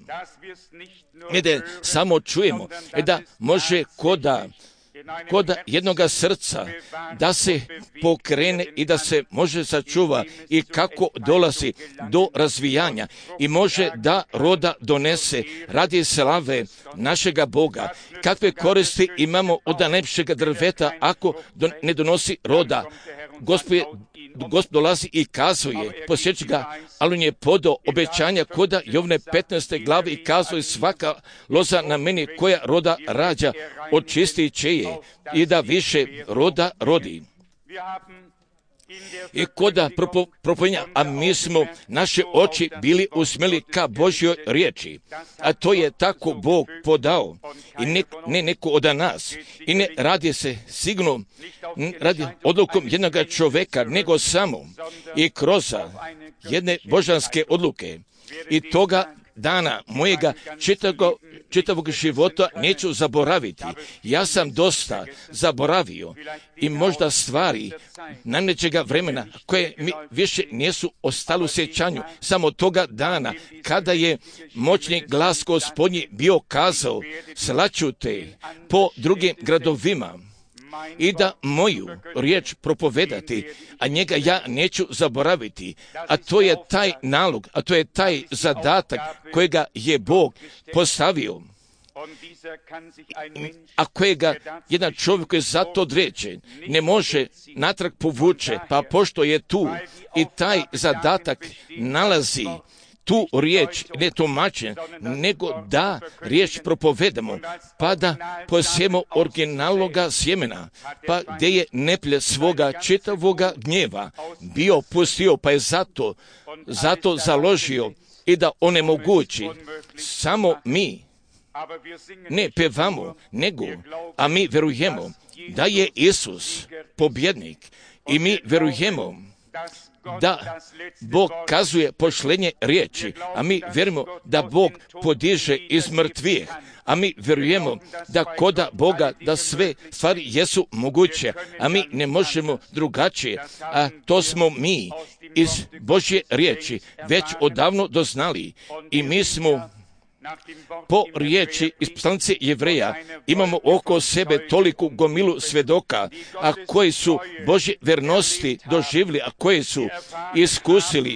Ne da samo čujemo, e da može koda kod jednoga srca da se pokrene i da se može sačuva i kako dolazi do razvijanja i može da roda donese radi slave našega Boga. Kakve koristi imamo od najljepšega drveta ako don, ne donosi roda? Gospod, Gospod dolazi i kazuje, posjeći ga, ali on je podao obećanja koda Jovne petnaeste glave i kazuje svaka loza na meni koja roda rađa očistit će je i da više roda rodi. I koda propo, propovinja, a mi smo naše oči bili usmjeli ka Božjoj riječi, a to je tako Bog podao i ne, ne neko od nas i ne radi se sigurno radi odlukom jednog čovjeka, nego samo i kroz jedne božanske odluke i toga dana mojega čitavog, čitavog života neću zaboraviti. Ja sam dosta zaboravio i možda stvari na nečega vremena koje mi više nisu ostalo u sjećanju samo toga dana kada je moćni glas Gospodnji bio kazao slaću te po drugim gradovima i da moju riječ propovedati, a njega ja neću zaboraviti. A to je taj nalog, a to je taj zadatak kojega je Bog postavio. A kojega jedan čovjek koji je za to određen ne može natrag povuče, pa pošto je tu i taj zadatak nalazi tu riječ ne tumačen, nego da riječ propovedamo, pa da posijemo originalnoga sjemena, pa gdje je neplje svoga čitavoga gnjeva bio pustio, pa je zato, zato založio i da onemogući. Samo mi ne pevamo, nego, a mi verujemo da je Isus pobjednik i mi verujemo da Bog kazuje pošlenje riječi, a mi vjerujemo da Bog podiže iz mrtvih, a mi vjerujemo da koda Boga da sve stvari jesu moguće, a mi ne možemo drugačije, a to smo mi iz Božje riječi već odavno doznali i mi smo po riječi iz poslanice Jevreja imamo oko sebe toliku gomilu svjedoka, a koji su Božje vernosti doživjeli, a koji su iskusili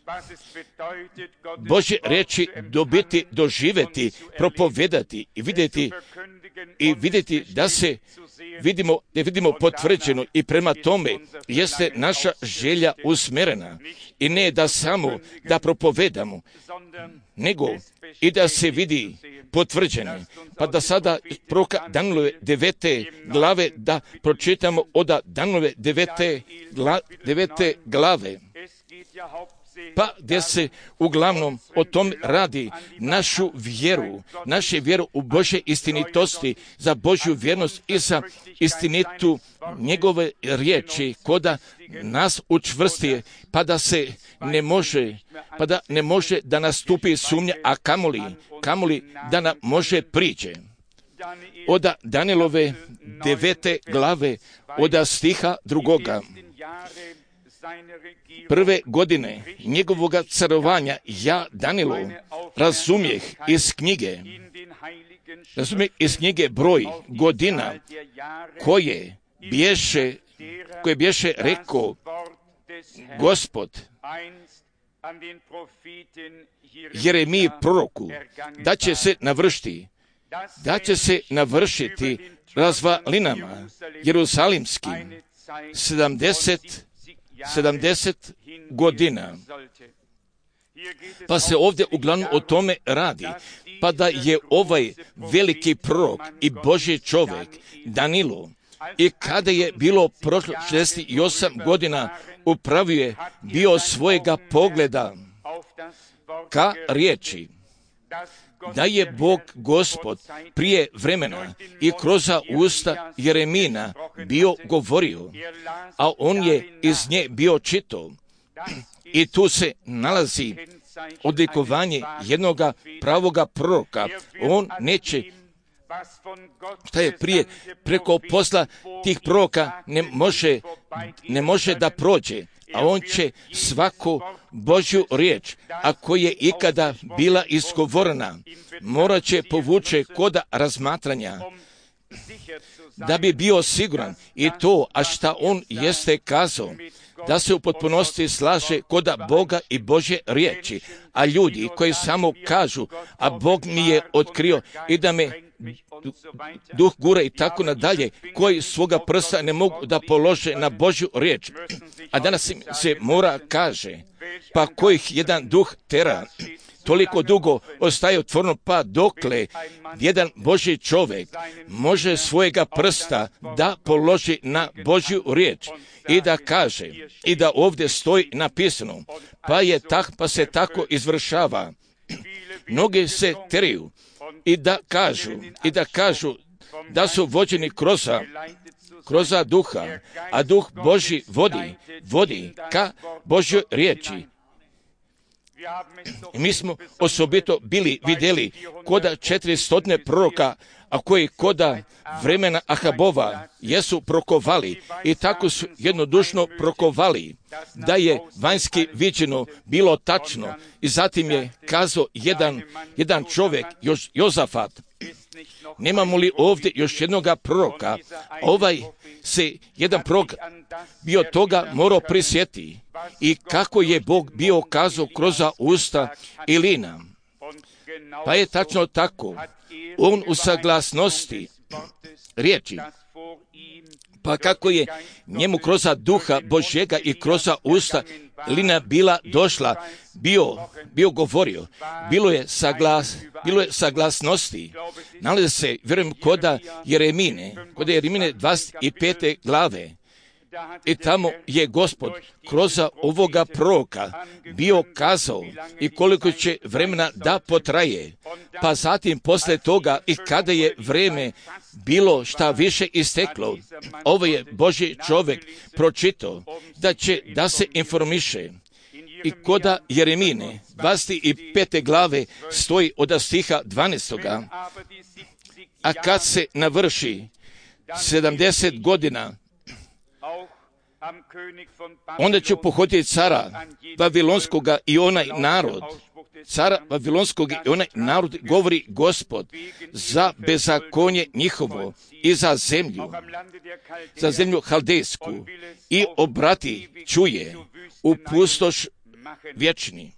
Božje riječi dobiti, doživjeti, propovedati i vidjeti i vidjeti da se vidimo, da vidimo potvrđeno i prema tome jeste naša želja usmjerena i ne da samo da propovedamo, nego i da se vidi potvrđene. Pa da sada proroka Danilove devete glave da pročitamo od Danilove devete, gla, devete glave. Pa gdje se uglavnom o tom radi našu vjeru, naše vjeru u Božje istinitosti, za Božju vjernost i za istinitu njegove riječi, koda nas učvrsti, pa da se ne može, pa da ne može da nastupi sumnja, a kamoli, kamoli da nam može priđe. Od Danilove devete glave, od stiha drugoga. Prve godine njegovoga carovanja ja, Danilo, razumijeh iz knjige, razumijeh iz knjige broj godina koje bješe, koje bješe rekao Gospod Jeremiji proroku, da će se navršiti, da će se navršiti razvalinama jerusalimskim sedamdeset sedamdeset godina. Pa se ovdje uglavnom o tome radi, pa da je ovaj veliki prorok i Božji čovjek Danilo, i kada je bilo prošlo šezdeset osam godina, upravio je bio svojega pogleda ka riječi, da je Bog Gospod prije vremena i kroz usta Jeremina bio govorio, a on je iz nje bio čitao. I tu se nalazi odlikovanje jednoga pravoga proroka. On neće, šta je prije preko posla tih proroka ne može, ne može da prođe, a on će svaku Božju riječ, ako je ikada bila izgovorena, morat će povuče koda razmatranja, da bi bio siguran i to, a šta on jeste kazao, da se u potpunosti slaže koda Boga i Božje riječi. A ljudi koji samo kažu, a Bog mi je otkrio i da me duh gura i tako nadalje, koji svoga prsta ne mogu da polože na Božju riječ. A danas se mora kaže, pa kojih jedan duh tera, toliko dugo ostaje otvoreno, pa dokle jedan Božji čovjek može svojega prsta da položi na Božju riječ i da kaže, i da ovdje stoji napisano, pa je tak, pa se tako izvršava. Mnogi se teriju i da kažu, i da kažu da su vođeni kroz kroz duha, a duh Božji vodi, vodi ka Božjoj riječi. I mi smo osobito bili vidjeli koda četiristotne proroka, a koji koda vremena Ahabova jesu prokovali i tako su jednodušno prokovali da je vanjski viđeno bilo tačno. I zatim je kazao jedan, jedan čovjek, još Jozafat, nemamo li ovdje još jednoga proroka? Ovaj se jedan prorok bio toga morao prisjetiti i kako je Bog bio kazao kroz usta Ilina. Pa je tačno tako, on u saglasnosti riječi, pa kako je njemu kroz duha Božjega i kroz usta Ilina bila došla, bio, bio govorio, bilo je, saglas, bilo je saglasnosti, nalazi se, vjerujem, koda Jeremine, koda Jeremine dvadeset pete glave, i tamo je Gospod kroz ovoga proroka bio kazao i koliko će vremena da potraje, pa zatim posle toga i kada je vreme bilo šta više isteklo, ovo je Božji čovjek pročitao da će da se informiše. I koda Jeremine dvadeset pete glave stoji od stiha dvanaestoga, a kad se navrši sedamdeset godina, onda će pohoditi cara Vavilonskoga i onaj narod, cara Vavilonskog i onaj narod, govori Gospod, za bezakonje njihovo i za zemlju, za zemlju Haldejsku, i obrati čuje u pustoš vječni.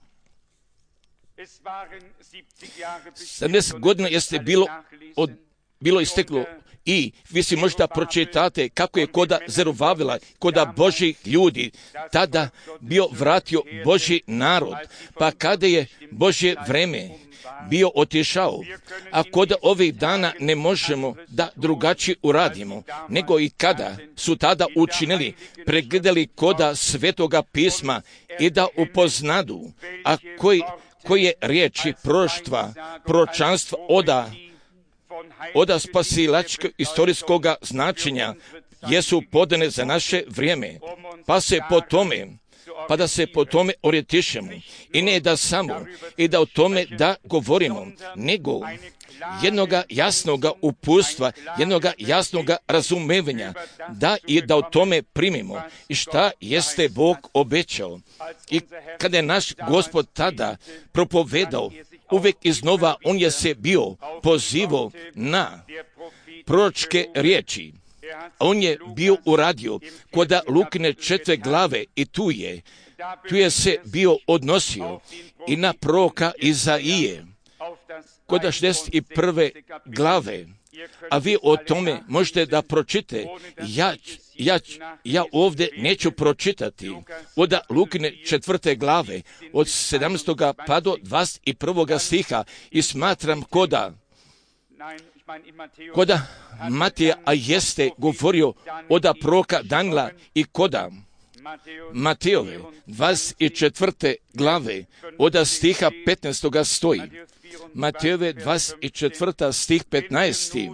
sedamdeset godina jeste bilo, od, bilo isteklo i vi si možda pročitate kako je koda Zerubabela, koda Božih ljudi tada bio vratio Božji narod, pa kada je Božje vreme bio otišao, a koda ovih dana ne možemo da drugačije uradimo, nego i kada su tada učinili, pregledali koda Svetoga pisma i da upoznadu, a koji, koje riječi proroštva, proročanstva oda, oda spasilačkog istorijskog značenja jesu podane za naše vrijeme, pa se po tome pa da se po tome orijentišemo i ne da samo i da o tome da govorimo, nego jednoga jasnoga uputstva, jednoga jasnoga razumevanja, da i da o tome primimo i šta jeste Bog obećao. I kada je naš Gospod tada propovedao, uvijek iznova on je se bio pozivao na proročke riječi. On je bio uradio koda Lukine četvrte glave i tu je, tu je se bio odnosio i na proroka Izaije, koda šezdeset prve glave, a vi o tome možete da pročite. Ja, ja, ja ovdje neću pročitati od Lukine četvrte glave, od sedamnaestog pa do dvadeset prvog stiha i smatram koda koda Matija, a jeste govorio od proroka Danila i koda Matejove dvadeset četvrte glave od stiha petnaestog stoji. Matejove dvadeset četvrta stih petnaesti.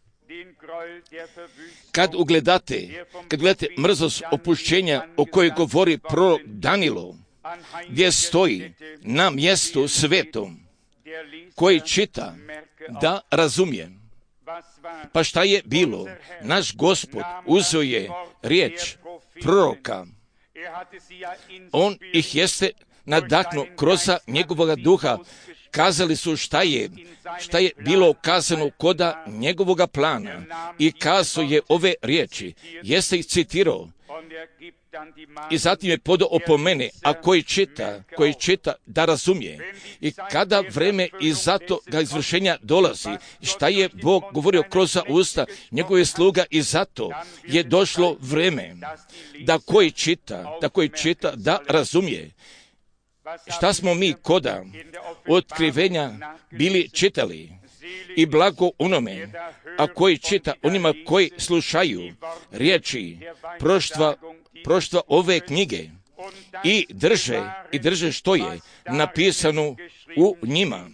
Kad ugledate, kad gledate mrzost opušćenja o kojoj govori prorok Danilo, gdje stoji na mjestu svetom, koji čita da razumije. Pa šta je bilo? Naš Gospod uzeo je riječ proroka. On ih jeste nadahnuo kroz njegovog duha. Kazali su šta je, šta je bilo kazano koda njegovog plana i kazao je ove riječi. Jeste ih citirao i zatim je podao opomene, a koji čita, koji čita da razumije. I kada vreme i zato ga izvršenja dolazi, šta je Bog govorio kroz usta njegove sluga i zato je došlo vreme da koji čita, da koji čita da razumije. Šta smo mi koda otkrivenja bili čitali i blago onome, a koji čita onima koji slušaju riječi proštva, proštva ove knjige i drže, i drže što je napisano u njima.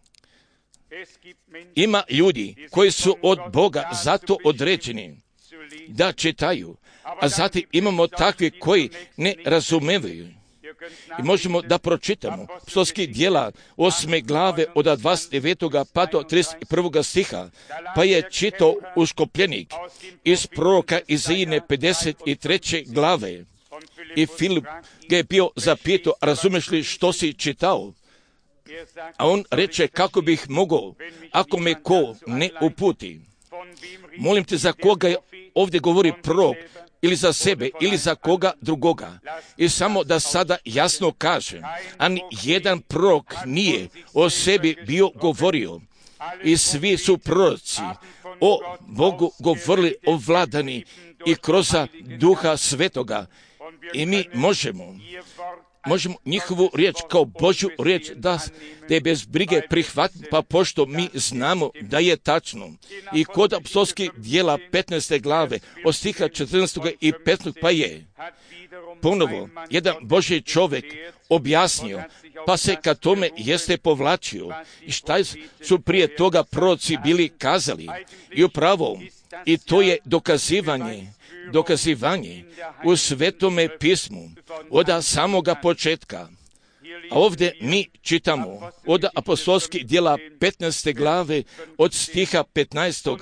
Ima ljudi koji su od Boga zato određeni da čitaju, a zatim imamo takvi koji ne razumevaju. I možemo da pročitamo apostolskih djela osme glave od dvadeset devetog pa do trideset prvog stiha, pa je čitao uškopljenik iz proroka Izajine pedeset treće glave. I Filip ga je bio zapitao, razumeš li što si čitao? A on reče, kako bih mogao, ako me ko ne uputi. Molim te, za koga je ovdje govori prorok, ili za sebe, ili za koga drugoga. I samo da sada jasno kažem, a ni jedan prorok nije o sebi bio govorio. I svi su proroci o Bogu govorili ovladani i kroz Duha Svetoga. I mi možemo, možemo njihovu riječ kao Božju riječ da, da je bez brige prihvatiti, pa pošto mi znamo da je tačno. I kod apostolskih djela petnaeste glave od stiha četrnaestog i petnaestog pa je ponovo jedan Božji čovjek objasnio, pa se ka tome jeste povlačio. I šta su prije toga proroci bili kazali? I upravo, i to je dokazivanje, dokazivanje u Svetome pismu od samoga početka. A ovdje mi čitamo od apostolskih djela petnaeste glave od stiha petnaestog.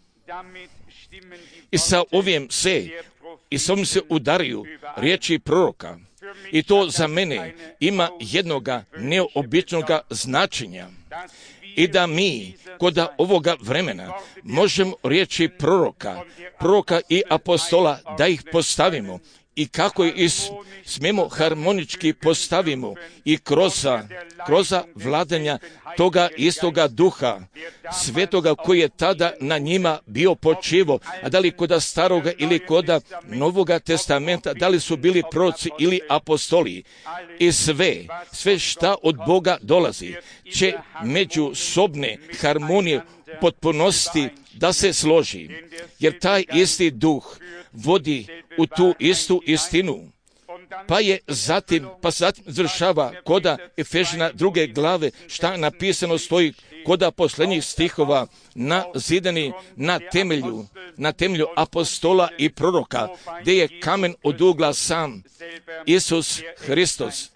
I sa ovim se, i sa ovim se udaraju riječi proroka. I to za mene ima jednoga neobičnoga značenja. I da mi kod ovoga vremena možemo riječi proroka, proroka i apostola da ih postavimo i kako je is, smemo harmonički postavimo i kroz, kroz vladanja toga istoga duha, svetoga koji je tada na njima bio počivo, a da li koda staroga ili koda Novoga testamenta, da li su bili proroci ili apostoli, i sve, sve šta od Boga dolazi, će međusobne harmonije potpunosti da se složi, jer taj isti duh vodi u tu istu istinu. Pa je zatim, pa zatim završava koda Efežana druge glave, šta napisano stoji koda posljednjih stihova, na zidani na temelju, na temelju apostola i proroka, gdje je kamen od ugla sam, Isus Hristos.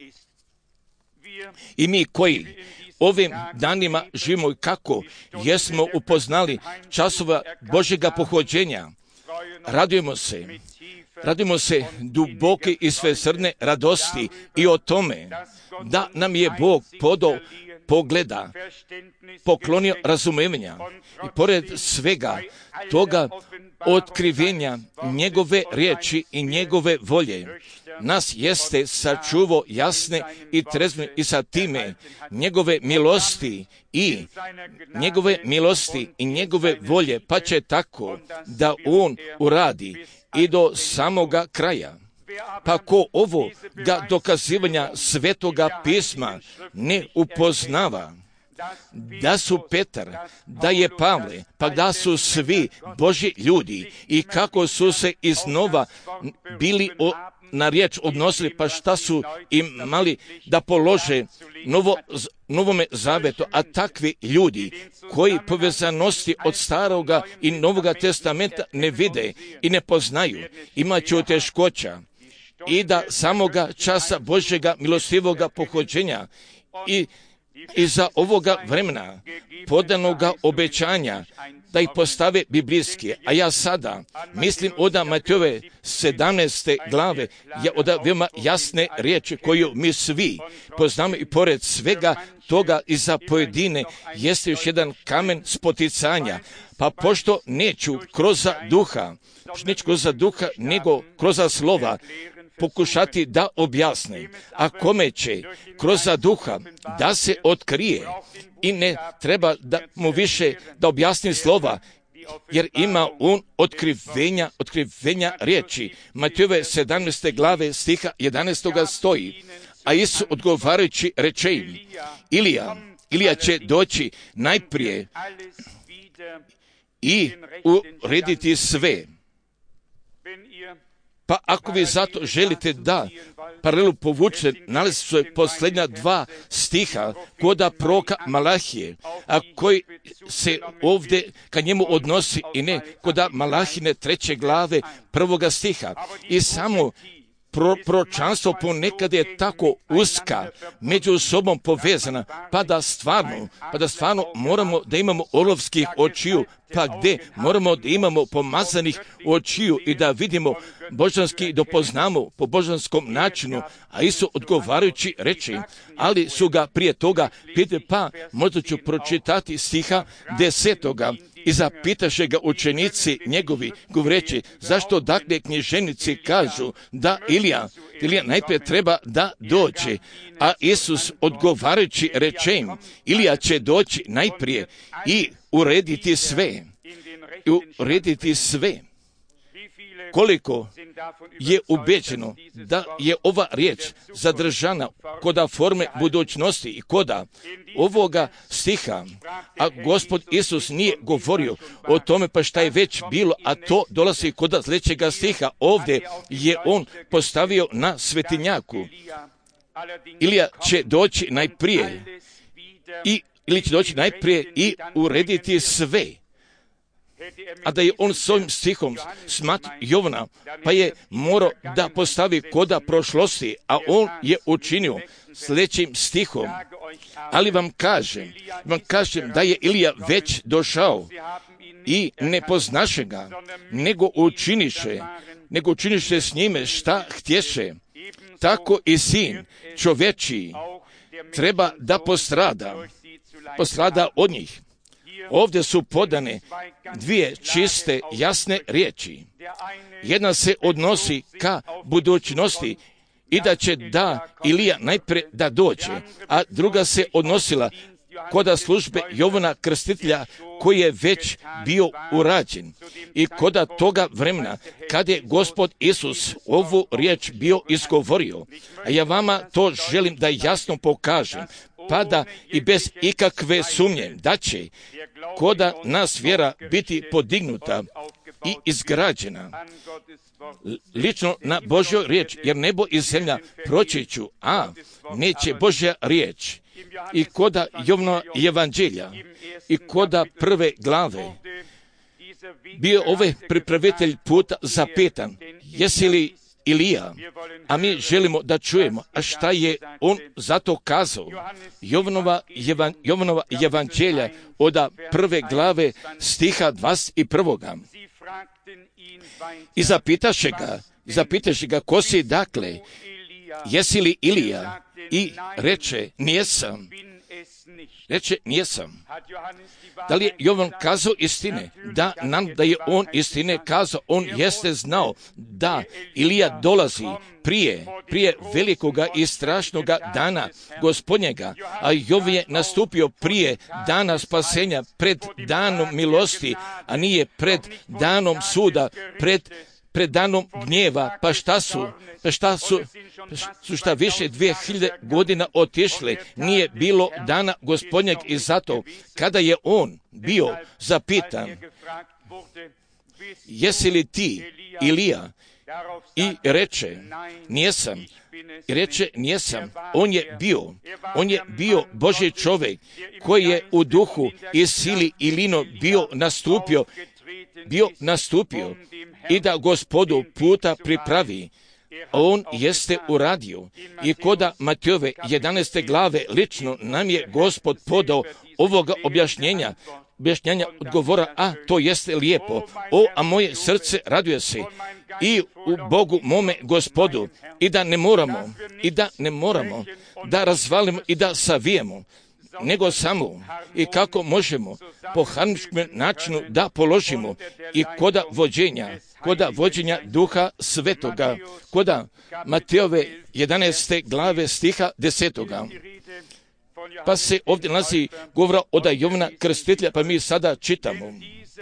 I mi koji ovim danima živimo i kako jesmo upoznali časova Božjega pohođenja, radujemo se, radujemo se duboke i svesrdne radosti i o tome da nam je Bog podao pogleda, poklonio razumevanja i pored svega toga otkrivenja njegove riječi i njegove volje, nas jeste sačuvao jasne i trezne i sa time njegove milosti i njegove milosti i njegove volje, pa će tako da on uradi i do samoga kraja. Pa ko ovo ga dokazivanja svetoga pisma ne upoznava, da su Petar, da je Pavle, pa da su svi Božji ljudi i kako su se iznova bili o, na riječ odnosili, pa šta su imali da polože novo, novome zavetu, a takvi ljudi koji povezanosti od staroga i novoga testamenta ne vide i ne poznaju, imaće teškoća i da samoga časa Božjega milostivoga pohođenja i iza ovoga vremena podanoga obećanja da ih postave biblijski. A ja sada mislim od Matejove sedamnaeste glave je od veoma jasne riječi koju mi svi poznamo i pored svega toga iza pojedine jeste još jedan kamen spoticanja. Pa pošto neću kroz duha, neću kroz duha, nego kroz slova pokušati da objasne, a kome će kroz duha da se otkrije i ne treba da mu više da objasni slova, jer ima on otkrivenja, otkrivenja riječi. Matejove sedamnaeste glave stiha jedanaestog stoji, a Isus odgovarajući reče im, Ilija, Ilija će doći najprije i urediti sve. Pa ako vi zato želite da paralelu povučete, nalazi se posljednja dva stiha koda proroka Malahije, a koji se ovdje ka njemu odnosi i ne koda Malahine treće glave prvoga stiha. I samo Pro, proročanstvo ponekad je tako uska, među sobom povezana, pa da stvarno, pa da stvarno moramo da imamo olovskih očiju, pa gdje moramo da imamo pomazanih očiju i da vidimo božanski, da poznamo po božanskom načinu, a Isus odgovarajući reči, ali su ga prije toga pitali, pa možda ću pročitati stiha desetoga. I zapitaše ga učenici njegovi, govoreći, zašto dakle književnici kažu da Ilija, Ilija najprije treba da dođe, a Isus odgovarajući reče im, Ilija će doći najprije i urediti sve, i urediti sve. Koliko je ubeđeno da je ova riječ zadržana koda forme budućnosti i koda ovoga stiha, a Gospod Isus nije govorio o tome pa šta je već bilo, a to dolazi koda sljedećega stiha. Ovdje je on postavio na svetinjaku. Ilija će doći najprije i, ili će doći najprije i urediti sve. A da je on s ovim stihom smat Jovana, pa je morao da postavi koda prošlosti, a on je učinio sljedećim stihom. Ali vam kažem, vam kažem da je Ilija već došao i ne poznaše ga, nego učiniše, nego učiniše s njime šta htješe. Tako i sin čovječiji treba da postrada, postrada od njih. ovdje su podane dvije čiste, jasne riječi. Jedna se odnosi ka budućnosti i da će da Ilija najprije da dođe, a druga se odnosila koda službe Jovana Krstitelja koji je već bio urađen i koda toga vremena kad je Gospod Isus ovu riječ bio izgovorio. A ja vama to želim da jasno pokažem, pa da i bez ikakve sumnje da će koda nas vjera biti podignuta i izgrađena lično na Božju riječ, jer nebo i zemlja proći ću, a neće Božja riječ. I koda Jovnova evanđelja i koda prve glave bio ovaj pripravitelj puta zapitan, jesi li Ilija? A mi želimo da čujemo, a šta je on zato kazao. Jovnova, evan, Jovnova evanđelja od prve glave stiha dvadeset prvoga. I zapitaše ga, zapitaše ga, ko si dakle, jesi li Ilija? I reče, nijesam. Reče, nijesam. Da li je Jovan kazao istine? Da, nam da je on istine kazao. On jeste znao da Ilija dolazi prije, prije velikoga i strašnoga dana Gospodnjega, a Jovan je nastupio prije dana spasenja, pred danom milosti, a nije pred danom suda, pred pred danom gnjeva. Pa šta su, pa šta su, su šta više dvije hiljade godina otišle, nije bilo dana Gospodnjeg i zato kada je on bio zapitan, jesi li ti Ilija? I reče, nijesam. I reče, nijesam. On je bio, on je bio Božji čovjek koji je u duhu i sili Ilino bio nastupio, bio nastupio i da Gospodu puta pripravi. On jeste uradio i koda Matejove jedanaeste glave lično nam je Gospod podao ovoga objašnjenja, objašnjenja odgovora, a to jeste lijepo. O, a moje srce raduje se i u Bogu mome Gospodu i da ne moramo, i da ne moramo da razvalimo i da savijemo, nego samo i kako možemo po harmoničkom načinu da položimo i koda vođenja, koda vođenja Duha Svetoga, koda Matejove jedanaeste glave stiha desetoga. Pa se ovdje nalazi govora od Jovana Krstitelja, pa mi sada čitamo.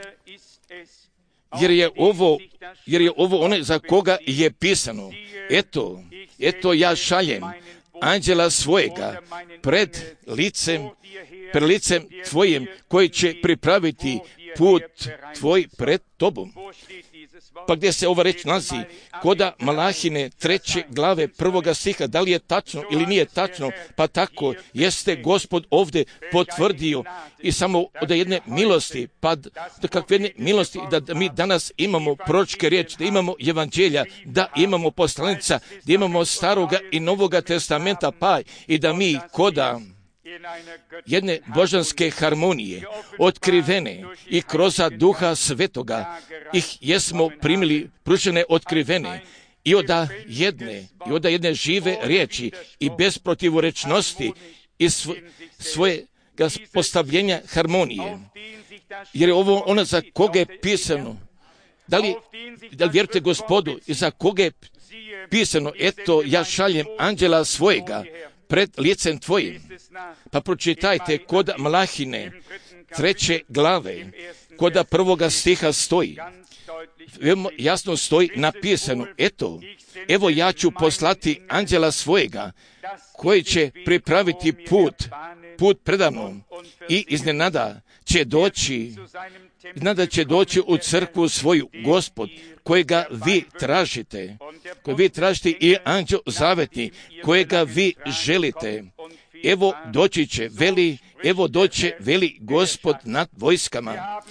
Jer je ovo, jer je ovo onaj za koga je pisano. Eto, eto ja šaljem anđela svojega pred licem, pred licem tvojim, koji će pripraviti put tvoj pred tobom. Pa gdje se ova reč nalazi? Koda Malahine treće glave prvoga stiha, da li je tačno ili nije tačno, pa tako jeste Gospod ovdje potvrdio i samo od jedne milosti, pa do kakve jedne milosti, da mi danas imamo proročke riječi, da imamo evanđelja, da imamo poslanica, da imamo staroga i novoga testamenta, pa i da mi koda jedne božanske harmonije, otkrivene i kroz Duha Svetoga, ih jesmo primili pružene otkrivene i od jedne, i od jedne žive riječi i bez protivorečnosti i sv, svoje postavljenja harmonije. Jer je ovo ono za koga je pisano. Da li, da li vjerujete Gospodu i za koga je pisano, eto ja šaljem anđela svojega pred licem tvojim. Pa pročitajte kod Malahine treće glave, kod prvoga stiha stoji, jasno stoji napisano, eto, evo ja ću poslati anđela svojega, koji će pripraviti put, put predamnom i iznenada će doći, iznenada će doći u crkvu svoju Gospod, kojega vi tražite, koji vi tražite i anđel zavetni, kojega vi želite. Evo doći će, veli, evo doće, veli Gospod nad vojskama.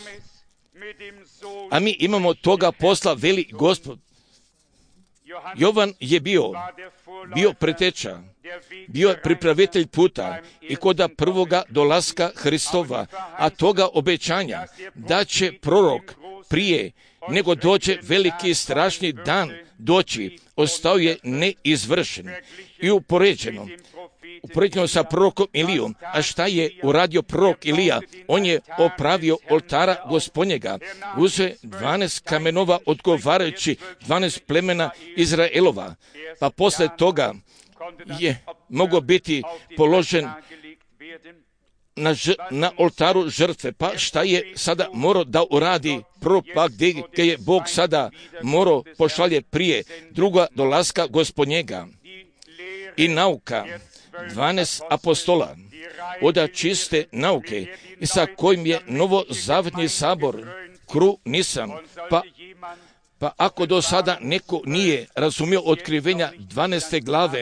A mi imamo toga posla, veli Gospod. Jovan je bio, bio preteča, bio je pripravitelj puta i koda prvoga dolaska Hristova, a toga obećanja da će prorok prije nego dođe veliki strašni dan doći, ostao je neizvršen i upoređeno. uporedimo sa prorokom Ilijom. A šta je uradio prorok Ilija? On je opravio oltara Gospodnjega. Uze dvanaest kamenova odgovarajući dvanaest plemena Izraelova. Pa posle toga je mogao biti položen na, ž, na oltaru žrtve. Pa šta je sada morao da uradi? Prvo pa gdje je Bog sada morao pošalje prije druga dolaska Gospodnjega. I nauka dvanaest apostola od čiste nauke i sa kojim je novozavetni sabor krunisan. Pa, pa ako do sada neko nije razumio otkrivenja dvanaeste glave,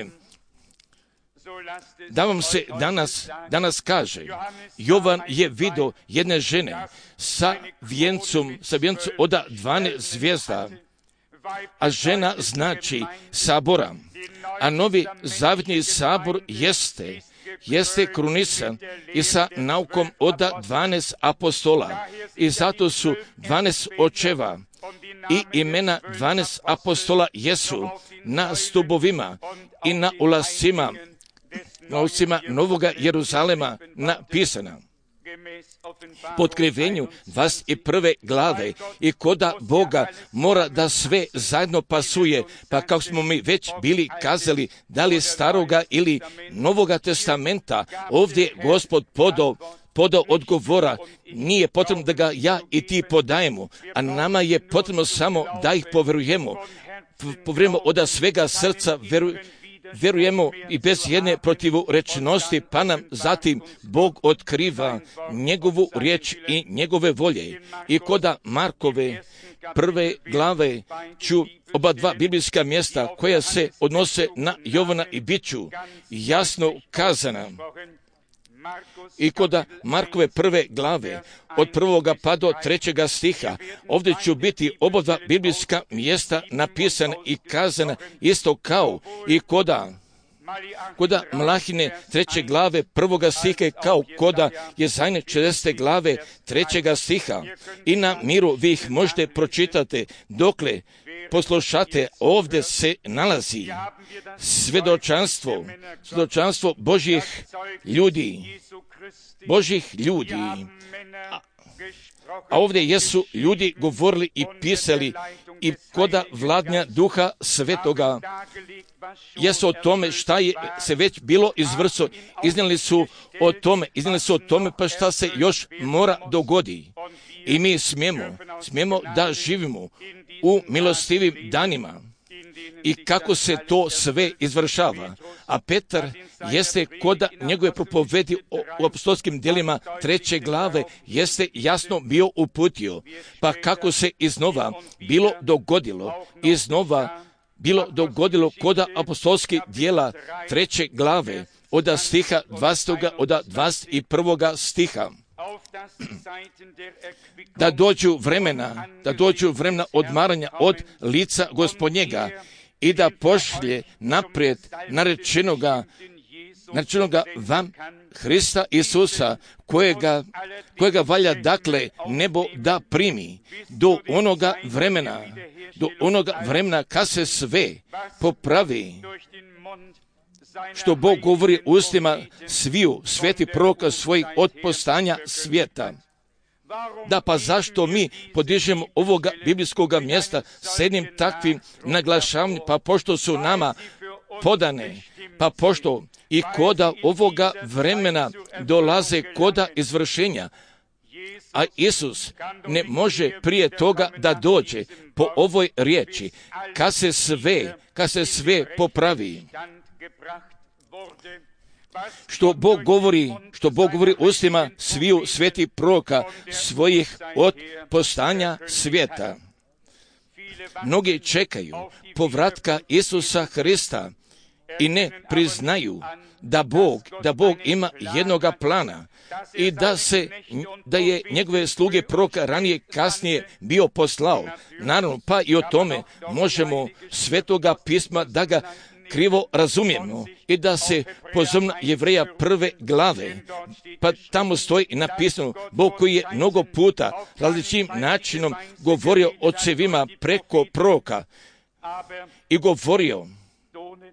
da vam se danas, danas kaže, Jovan je vidio jedne žene sa vijencom, sa vijencom od dvanaest zvijezda, a žena znači sabora, a novi zavetni sabor jeste, jeste krunisan i sa naukom od dvanaest apostola i zato su dvanaest očeva i imena dvanaest apostola jesu na stubovima i na ulascima, na ulicima Novoga Jeruzalema napisana. Po otkrivenju dvadeset prve glave i koda Boga mora da sve zajedno pasuje, pa kako smo mi već bili kazali, da li staroga ili Novoga testamenta, ovdje Gospod podao podao odgovora, nije potrebno da ga ja i ti podajemo, a nama je potrebno samo da ih poverujemo. Poverujemo od svega srca, veru, verujemo i bez jedne protivrečnosti, pa nam zatim Bog otkriva njegovu riječ i njegove volje. I koda Markove prve glave ću oba dva biblijska mjesta koja se odnose na Jovana i Biću jasno kazana. I koda Markove prve glave od prvoga pa do trećega stiha, ovdje ću biti oba dva biblijska mjesta napisana i kazana isto kao i koda koda Mlahine treće glave prvoga stiha kao koda Jezajne čedesete glave trećega stiha. I na miru vi ih možete pročitati dokle poslušate, ovdje se nalazi svjedočanstvo, svjedočanstvo Božjih ljudi, Božjih ljudi. A, a ovdje jesu ljudi govorili i pisali i koda vladnja Duha Svetoga jesu o tome šta je se već bilo izvrso, iznijeli su o tome, iznijeli su o tome pa šta se još mora dogodi. I mi smijemo, smijemo da živimo u milostivim danima i kako se to sve izvršava. A Petar jeste koda njegove propovedi u apostolskim djelima treće glave jeste jasno bio uputio. Pa kako se iznova bilo dogodilo, iznova bilo dogodilo koda apostolskih djela treće glave od stiha dvadesetog od dvadeset prvog stiha. Da dođu vremena, da dođu vremena odmaranja od lica Gospodnjega i da pošlje naprijed narečenoga, narečenoga vam Hrista Isusa, kojega, kojega valja dakle nebo da primi do onoga vremena, do onoga vremena kad se sve popravi, što Bog govori ustima sviju sveti proroka svojih od postanja svijeta. Da, pa zašto mi podižemo ovoga biblijskog mjesta s jednim takvim naglašavanjem, pa pošto su nama podane, pa pošto i koda ovoga vremena dolaze koda izvršenja, a Isus ne može prije toga da dođe po ovoj riječi, kad se sve, kad se sve popravi. Što Bog govori, što Bog govori ustima sviju svetih proroka svojih od postanja svijeta. Mnogi čekaju povratka Isusa Hrista i ne priznaju da Bog, da Bog ima jednoga plana i da se, da je njegove sluge proroka ranije kasnije bio poslao. Naravno, pa i o tome možemo svetoga pisma da ga krivo razumijemo i da se pozovna Jevreja prve glave, pa tamo stoji napisano Bog koji je mnogo puta različitim načinom govorio ocevima preko proroka i govorio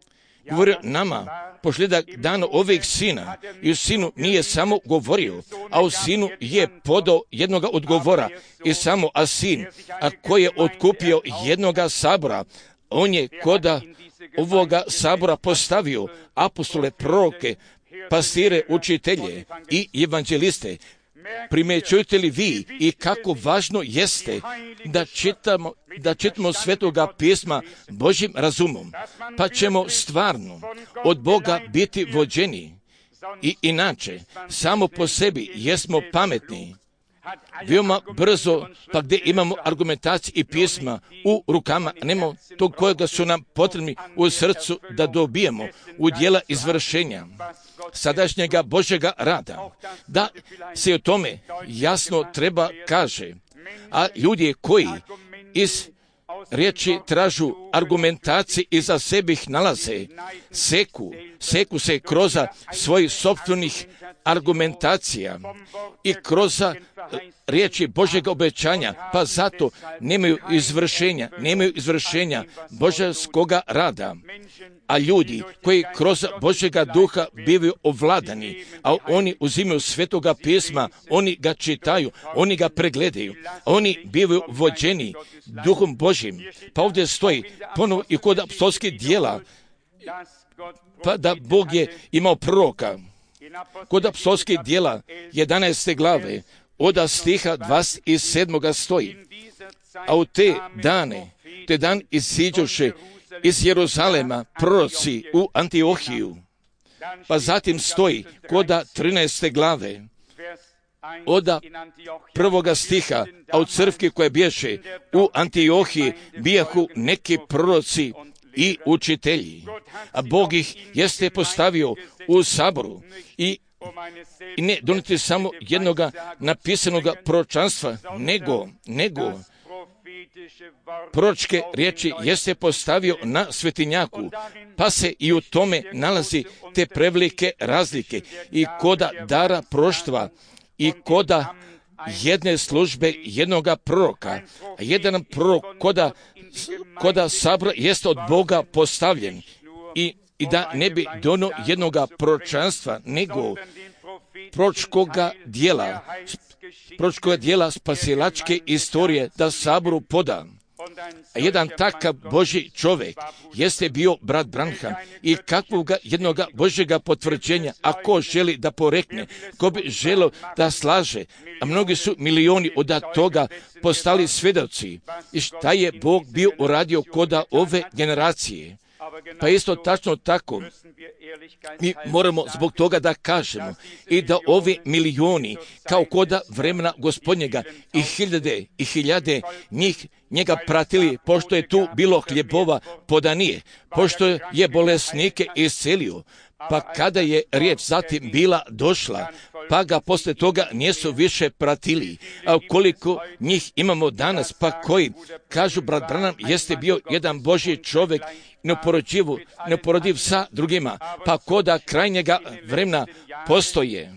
govorio nama posljedak dana ovih sina. I u sinu nije samo govorio, a u sinu je podao jednoga odgovora. I samo, a sin, a koji je otkupio jednoga sabora, on je koda ovoga sabora postavio apostole, proroke, pastire, učitelje i evanđeliste. Primjećujete li vi i kako važno jeste da čitamo, da čitamo Svetoga pisma Božjim razumom, pa ćemo stvarno od Boga biti vođeni. I inače, samo po sebi jesmo pametni, veoma brzo, pa gdje imamo argumentacije i pisma u rukama, nemamo tog kojega su nam potrebni u srcu da dobijemo u dijela izvršenja sadašnjega Božjega rada, da se o tome jasno treba kaže. A ljudi koji iz riječi tražu argumentacije i za sebi ih nalaze, seku, seku se kroz svojih sopstvenih argumentacija i kroz riječi Božjeg obećanja, pa zato nemaju izvršenja, nemaju izvršenja Božjskoga rada. A ljudi koji kroz Božjega duha bivaju ovladani, a oni uzimaju Svetoga pisma, oni ga čitaju, oni ga pregledaju, oni bivaju vođeni duhom Božjim. Pa ovdje stoji ponovo i kod apostolskih djela, pa da Bog je imao proroka. Kod apostolskih djela jedanaeste glave, od stiha dvadeset sedam stoji, a u te dane, te dan iziđoše iz Jeruzalema proroci u Antiohiju. Pa zatim stoji koda trinaeste glave, od prvoga stiha, a u crkvi koje bješe u Antiohiji bijahu neki proroci i učitelji. A Bog ih jeste postavio u saboru i I ne donijeti samo jednoga napisanoga proročanstva, nego, nego proročke riječi jeste postavio na svetinjaku, pa se i u tome nalazi te prevelike razlike i koda dara proštva i koda jedne službe jednoga proroka. A jedan prorok koda, koda sabora jeste od Boga postavljen i I da ne bi dono jednoga proročanstva, nego proročkoga dijela, proročkoga dijela spasilačke istorije da saboru poda. A jedan takav Božji čovjek jeste bio brat Branham i kakvoga jednoga Božjega potvrđenja, ako želi da porekne, ko bi želio da slaže, a mnogi su milioni od toga postali svjedoci. I šta je Bog bio uradio koda ove generacije? Pa isto tačno tako, mi moramo zbog toga da kažemo i da ovi milioni, kao koda vremena Gospodnjega i hiljade i hiljade njih njega pratili, pošto je tu bilo hljebova podanije, pošto je bolesnike iscelio, pa kada je riječ zatim bila došla, pa ga posle toga nisu više pratili. A koliko njih imamo danas, pa koji, kažu brat Branham, jeste bio jedan Božji čovjek, neporodiv, neporodiv sa drugima, pa koda krajnjega vremena postoje.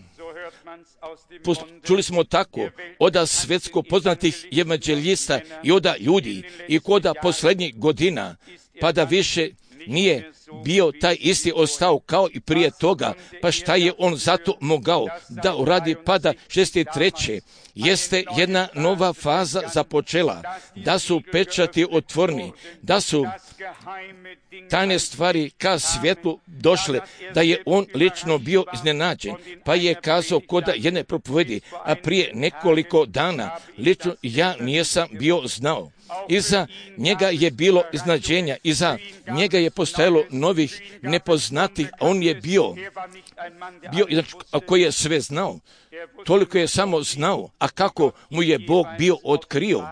Čuli smo tako od svjetsko poznatih evanđeljista i od ljudi i koda posljednjih godina, pa da više nije bio taj isti ostao kao i prije toga, pa šta je on zato mogao da uradi, pa da šezdeset treće jeste jedna nova faza započela, da su pečati otvorni, da su tajne stvari ka svijetu došle, da je on lično bio iznenađen, pa je kazao koda jedne propovedi, a prije nekoliko dana lično ja nisam bio znao. Iza njega je bilo iznađenja, iza njega je postojalo novih nepoznatih, a on je bio, bio a koji je sve znao, toliko je samo znao, a kako mu je Bog bio otkrio.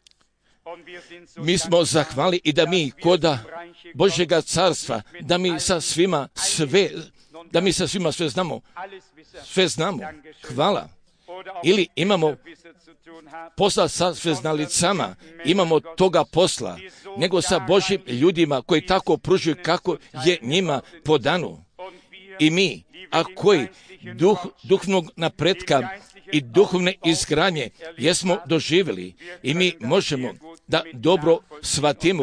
Mi smo zahvali i da mi koda Božjega carstva, da mi sa svima sve, da mi sa svima sve znamo, sve znamo, hvala. Ili imamo posla sa sveznalicama, imamo toga posla, nego sa Božjim ljudima koji tako pružuju kako je njima podano. I mi, a koji duh, duhovnog napretka i duhovne izgradnje jesmo doživjeli i mi možemo da dobro shvatimo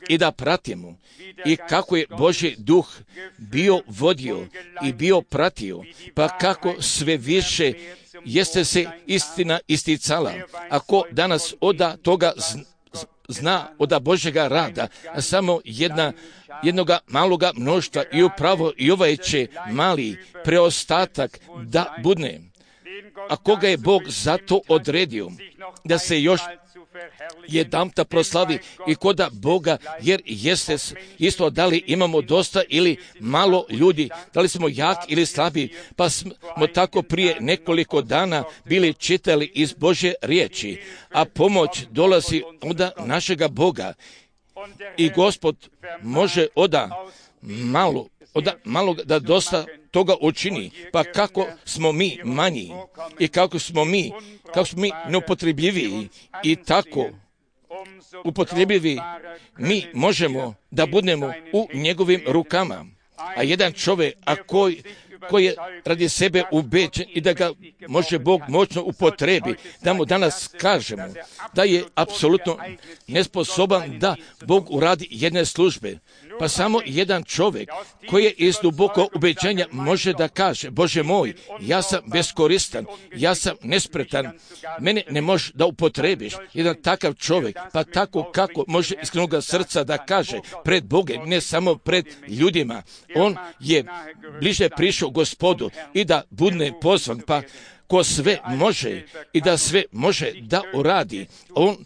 i da pratimo i kako je Božji duh bio vodio i bio pratio, pa kako sve više jeste se istina isticala. Ako danas oda toga zna oda Božjega rada, a samo jedna, jednoga maloga mnoštva i upravo i ovaj će mali preostatak da budne. A koga je Bog zato odredio da se još jedanputa proslavi i koda Boga, jer jeste isto da li imamo dosta ili malo ljudi, da li smo jak ili slabi, pa smo tako prije nekoliko dana bili čitali iz Božje riječi, a pomoć dolazi od našega Boga i Gospod može oda malo, oda malo da dosta toga učini, pa kako smo mi manji i kako smo mi, kako smo mi neupotrebljiviji i tako upotrebljivi mi možemo da budemo u njegovim rukama. A jedan čovjek, a koji, koji je radi sebe ubeđen i da ga može Bog moćno upotrebi, da mu danas kažemo da je apsolutno nesposoban da Bog uradi jedne službe. Pa samo jedan čovjek koji je iz duboko ubeđenja može da kaže: Bože moj, ja sam beskoristan, ja sam nespretan, mene ne možeš da upotrebiš. Jedan takav čovjek, pa tako kako može iskrenog srca da kaže pred Bogom, ne samo pred ljudima, on je bliže prišao Gospodu i da budne pozvan, pa ko sve može i da sve može da uradi, on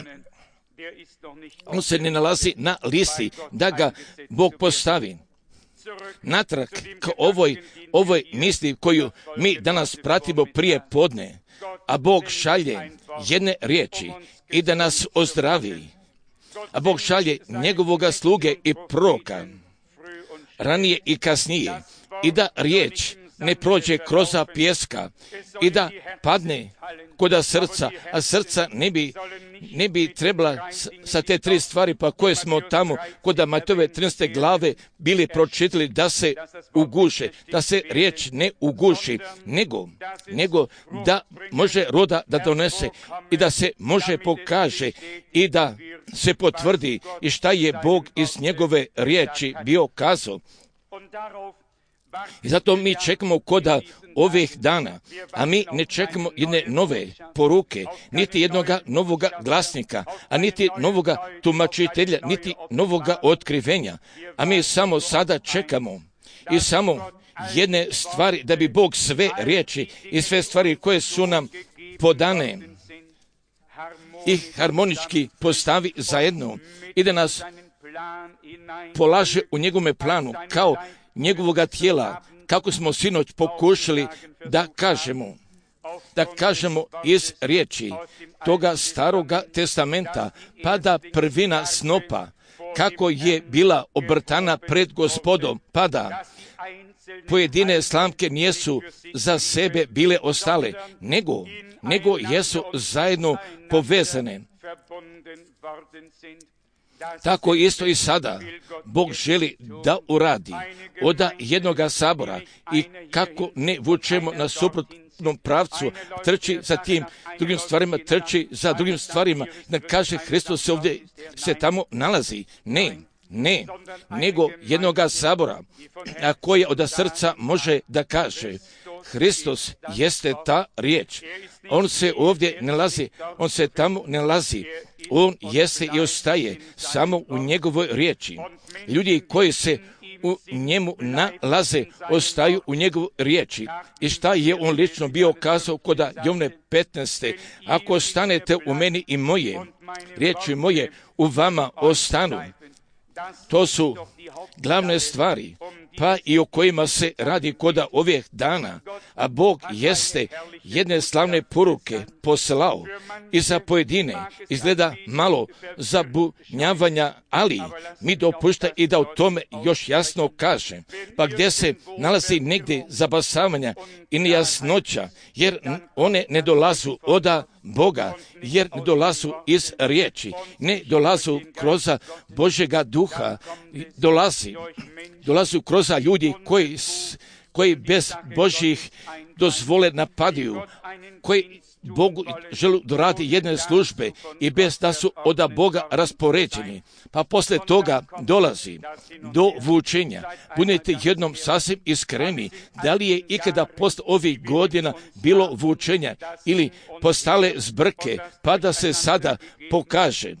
On se ne nalazi na listi da ga Bog postavi. Natrag k ovoj, ovoj misli koju mi danas pratimo prije podne, a Bog šalje jedne riječi i da nas ozdravi. A Bog šalje njegovoga sluge i proroka, ranije i kasnije, i da riječ ne prođe kroz pjeska i da padne koda srca, a srca ne bi, ne bi trebala sa te tri stvari pa koje smo tamo koda Matove trinaeste glave bili pročitali da se uguše, da se riječ ne uguši, nego, nego da može roda da donese i da se može pokaže i da se potvrdi i šta je Bog iz njegove riječi bio kazao. I zato mi čekamo koda ovih dana, a mi ne čekamo jedne nove poruke, niti jednoga novoga glasnika, a niti novoga tumačitelja, niti novoga otkrivenja, a mi samo sada čekamo i samo jedne stvari da bi Bog sve riječi i sve stvari koje su nam podane i harmonički postavi zajedno i da nas polaže u njegovome planu kao njegovoga tijela, kako smo sinoć pokušali da kažemo, da kažemo iz riječi toga staroga testamenta, pa da prvina snopa, kako je bila obrtana pred Gospodom, pa da pojedine slamke nisu za sebe bile ostale, nego, nego jesu zajedno povezane. Tako isto i sada Bog želi da uradi oda jednoga sabora i kako ne vučemo na suprotnom pravcu, trči za tim drugim stvarima, trči za drugim stvarima, da kaže Hristos se ovdje se tamo nalazi. Ne, ne, nego jednoga sabora, a koje od srca može da kaže Hristos jeste ta riječ. On se ovdje ne nalazi, on se tamo ne nalazi. On jeste i ostaje samo u njegovoj riječi. Ljudi koji se u njemu nalaze, ostaju u njegovoj riječi. I šta je on lično bio kazao kod Jovne petnaeste. Ako ostanete u meni i moje, riječi moje u vama ostanu. To su glavne stvari, pa i o kojima se radi koda ovih dana, a Bog jeste jedne slavne poruke poslao i za pojedine izgleda malo zabunjavanja, ali mi dopušta i da o tome još jasno kaže, pa gdje se nalazi negdje zabasavanja i nejasnoća, jer one ne dolazu oda Boga, jer ne dolazu iz riječi, ne dolazu kroz Božjega duha, dolazi, dolazu kroz ljudi koji, koji bez Božjih dozvole napadaju, koji Bogu žele da radi jedne službe i bez da su od Boga raspoređeni. Pa posle toga dolazi do vučenja. Budite jednom sasvim iskreni, da li je ikada posle ovih godina bilo vučenja ili postale zbrke, pa da se sada pokaže.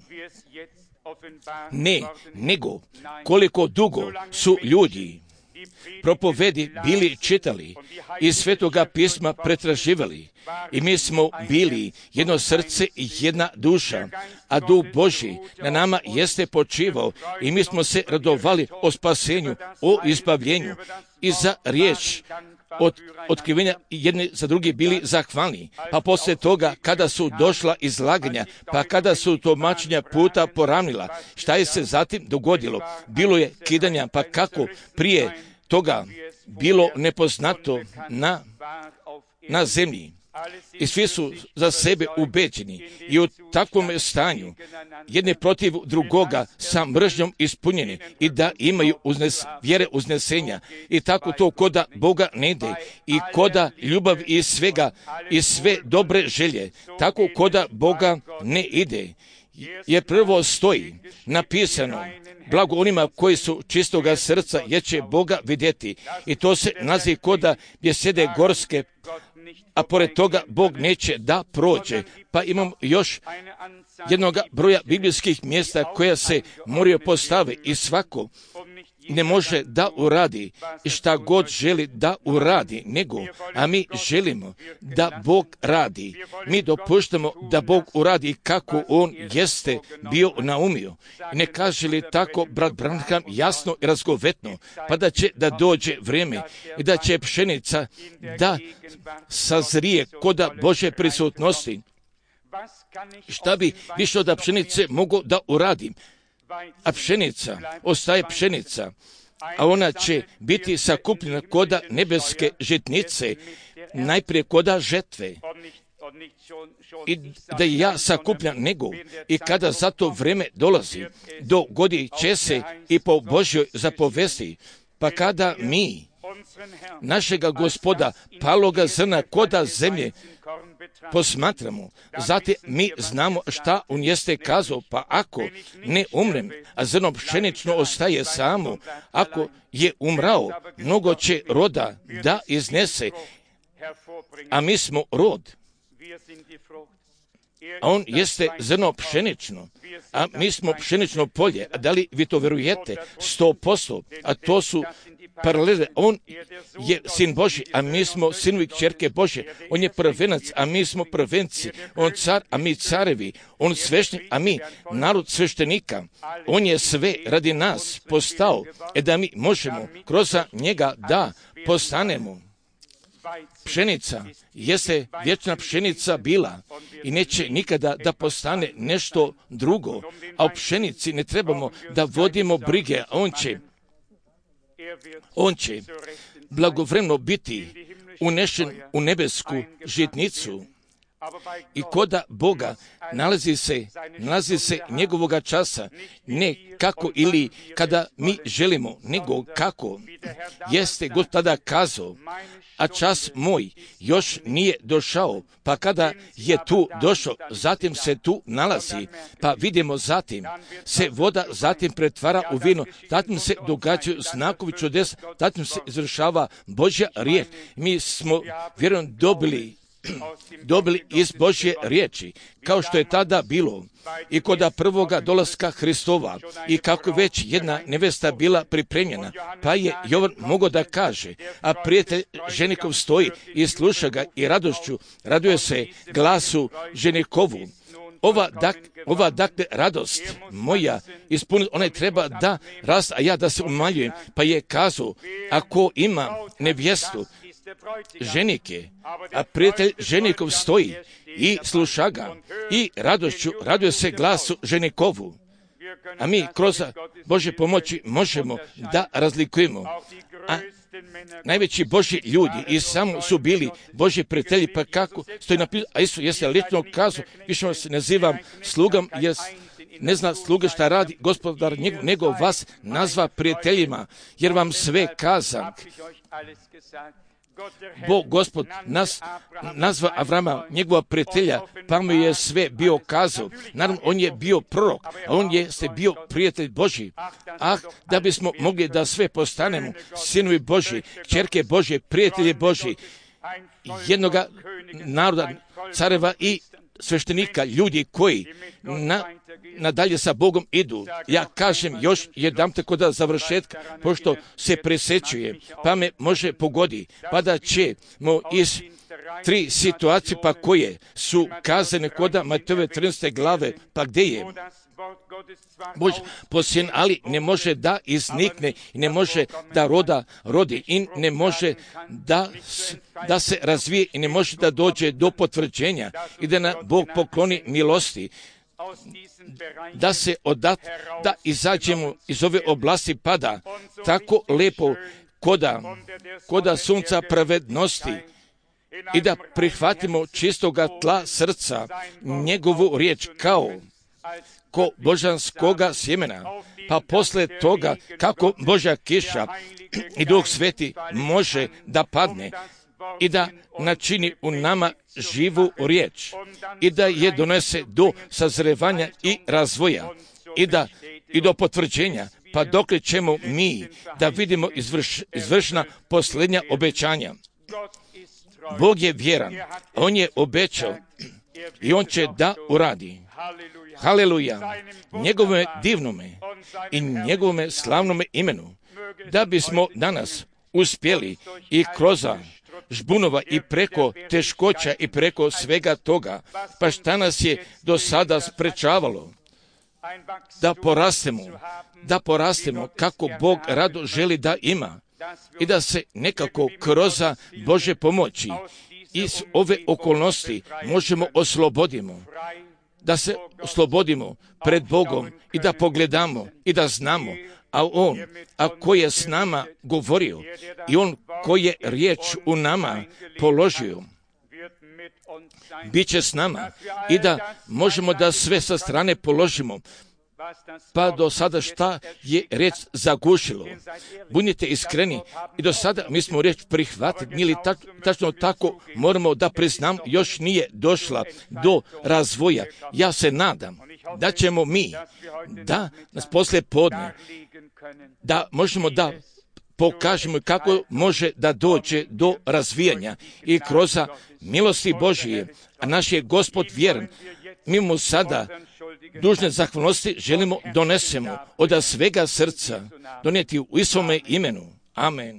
Ne, nego koliko dugo su ljudi propovedi bili čitali i Svetoga pisma pretraživali i mi smo bili jedno srce i jedna duša, a Duh Božji na nama jeste počivao i mi smo se radovali o spasenju, o izbavljenju i za riječ od otkrivenja jedni za drugi bili zahvalni. Pa poslije toga, kada su došla izlaganja, pa kada su tumačenja puta poravnila, šta je se zatim dogodilo? Bilo je kidanja, pa kako prije toga bilo nepoznato na, na zemlji. I svi su za sebe ubeđeni i u takvom stanju jedne protiv drugoga sa mržnjom ispunjeni i da imaju uznes, vjere uznesenja i tako to koda Boga ne ide i koda ljubav i svega i sve dobre želje, tako koda Boga ne ide. Jer prvo stoji napisano, blago onima koji su čistoga srca, jer će Boga vidjeti. I to se naziva koda gdje sjede gorske, a pored toga Bog neće da prođe. Pa imam još jednog broja biblijskih mjesta koja se moraju postavi i svako ne može da uradi šta god želi da uradi, nego, a mi želimo da Bog radi. Mi dopuštamo da Bog uradi kako On jeste bio naumio. I ne kaže li tako brat Branham jasno i razgovetno, pa da će da dođe vrijeme i da će pšenica da sazrije koda Božje prisutnosti. Šta bi više od pšenice mogo da uradim? A pšenica ostaje pšenica, a ona će biti sakupljena koda nebeske žitnice, najprije koda žetve. I da ja sakupljam nego i kada za to vrijeme dolazi, dogodi će se i po Božjoj zapovesti, pa kada mi našega Gospoda paloga zrna koda zemlje posmatramo, zatim mi znamo šta on jeste kazao, pa ako ne umrem, a zrno pšenično ostaje samo, ako je umrao, mnogo će roda da iznese, a mi smo rod. A on jeste zrno pšenično, a mi smo pšenično polje. A da li vi to verujete? Sto posto, a to su paralele. On je sin Božji, a mi smo sinovi kćerke Božje. On je prvenac, a mi smo prvenci. On car, a mi carevi. On sveštenik, a mi narod sveštenika. On je sve radi nas postao, e da mi možemo kroz njega da postanemo. Pšenica jeste vječna pšenica bila i neće nikada da postane nešto drugo, a u pšenici ne trebamo da vodimo brige, a on će On će blagovremeno biti unešen u nebesku žitnicu i koda Boga nalazi se, nalazi se njegovoga časa, ne kako ili kada mi želimo, nego kako jeste God tada kazao, a čas moj još nije došao, pa kada je tu došao, zatim se tu nalazi, pa vidimo zatim se voda zatim pretvara u vino, zatim se događaju znakovi čudesa, zatim se izvršava Božja riječ. Mi smo, vjerujem, dobili dobili iz Božje riječi, kao što je tada bilo i koda prvoga dolaska Hristova i kako već jedna nevesta bila pripremljena, pa je Jovan mogao da kaže, a prijatelj ženikov stoji i sluša ga i radošću raduje se glasu ženikovu. Ova, dak, ova dakle radost moja ispuniti, ona treba da rast, a ja da se umaljujem, pa je kazao, ako ima nevjestu, ženike, a prijatelj ženikov stoji i sluša ga i radošću raduje se glasu ženikovu. A mi kroz Božje pomoći možemo da razlikujemo. A najveći Božji ljudi i samo su bili Božji prijatelji, pa kako stoji napisano, a Isus jeste lično kazao, više se nazivam slugam, jer ne zna sluge šta radi gospodar njegov, nego vas nazva prijateljima, jer vam sve kazam. Bog, Gospod, nas nazva Avrama, njegova prijatelja, pa mu je sve bio kazao. Naravno, on je bio prorok, a on je ste bio prijatelj Božji. Ah, da bismo mogli da sve postanemo sinovi Božji, kćerke Božje, prijatelji Božji, jednoga naroda, careva i sveštenika, ljudi koji na, nadalje sa Bogom idu. Ja kažem još jedan tako da završetka, pošto se presećuje, pa me može pogodi, pa da ćemo iz tri situacije pa koje su kazane koda Matejove trinaeste glave, pa gdje je Bož posjen, ali ne može da iznikne, ne može da roda rodi i ne može da, da se razvije i ne može da dođe do potvrđenja i da nam Bog pokloni milosti, da se odat, da izađemo iz ove oblasti pada tako lepo koda, koda sunca pravednosti i da prihvatimo čistoga tla srca njegovu riječ kao ko božanskoga sjemena, pa posle toga kako Božja kiša i Duh Sveti može da padne i da načini u nama živu riječ i da je donese do sazrevanja i razvoja i da i do potvrđenja, pa dokle ćemo mi da vidimo izvrš, izvršna posljednja obećanja. Bog je vjeran, on je obećao i on će da uradi. Haleluja, njegovome divnome i njegovome slavnome imenu, da bismo danas uspjeli i kroz žbunova i preko teškoća i preko svega toga, pa šta nas je do sada sprečavalo, da porastemo, da porastemo kako Bog rado želi da ima i da se nekako kroz Bože pomoći iz ove okolnosti možemo oslobodimo, da se oslobodimo pred Bogom i da pogledamo i da znamo, a On, a ko je s nama govorio i On koji je riječ u nama položio, bit će s nama i da možemo da sve sa strane položimo, pa do sada šta je riječ zagušilo. Budite iskreni i do sada mi smo riječ prihvatili, ili tak, tačno tako moramo da priznam, još nije došla do razvoja. Ja se nadam da ćemo mi, da nas poslije podne, da možemo da pokažemo kako može da dođe do razvijanja i kroz milosti Božije, a naš je Gospod vjeran. Mi mu sada dužne zahvalnosti želimo donesemo od svega srca donijeti u Isome imenu. Amen.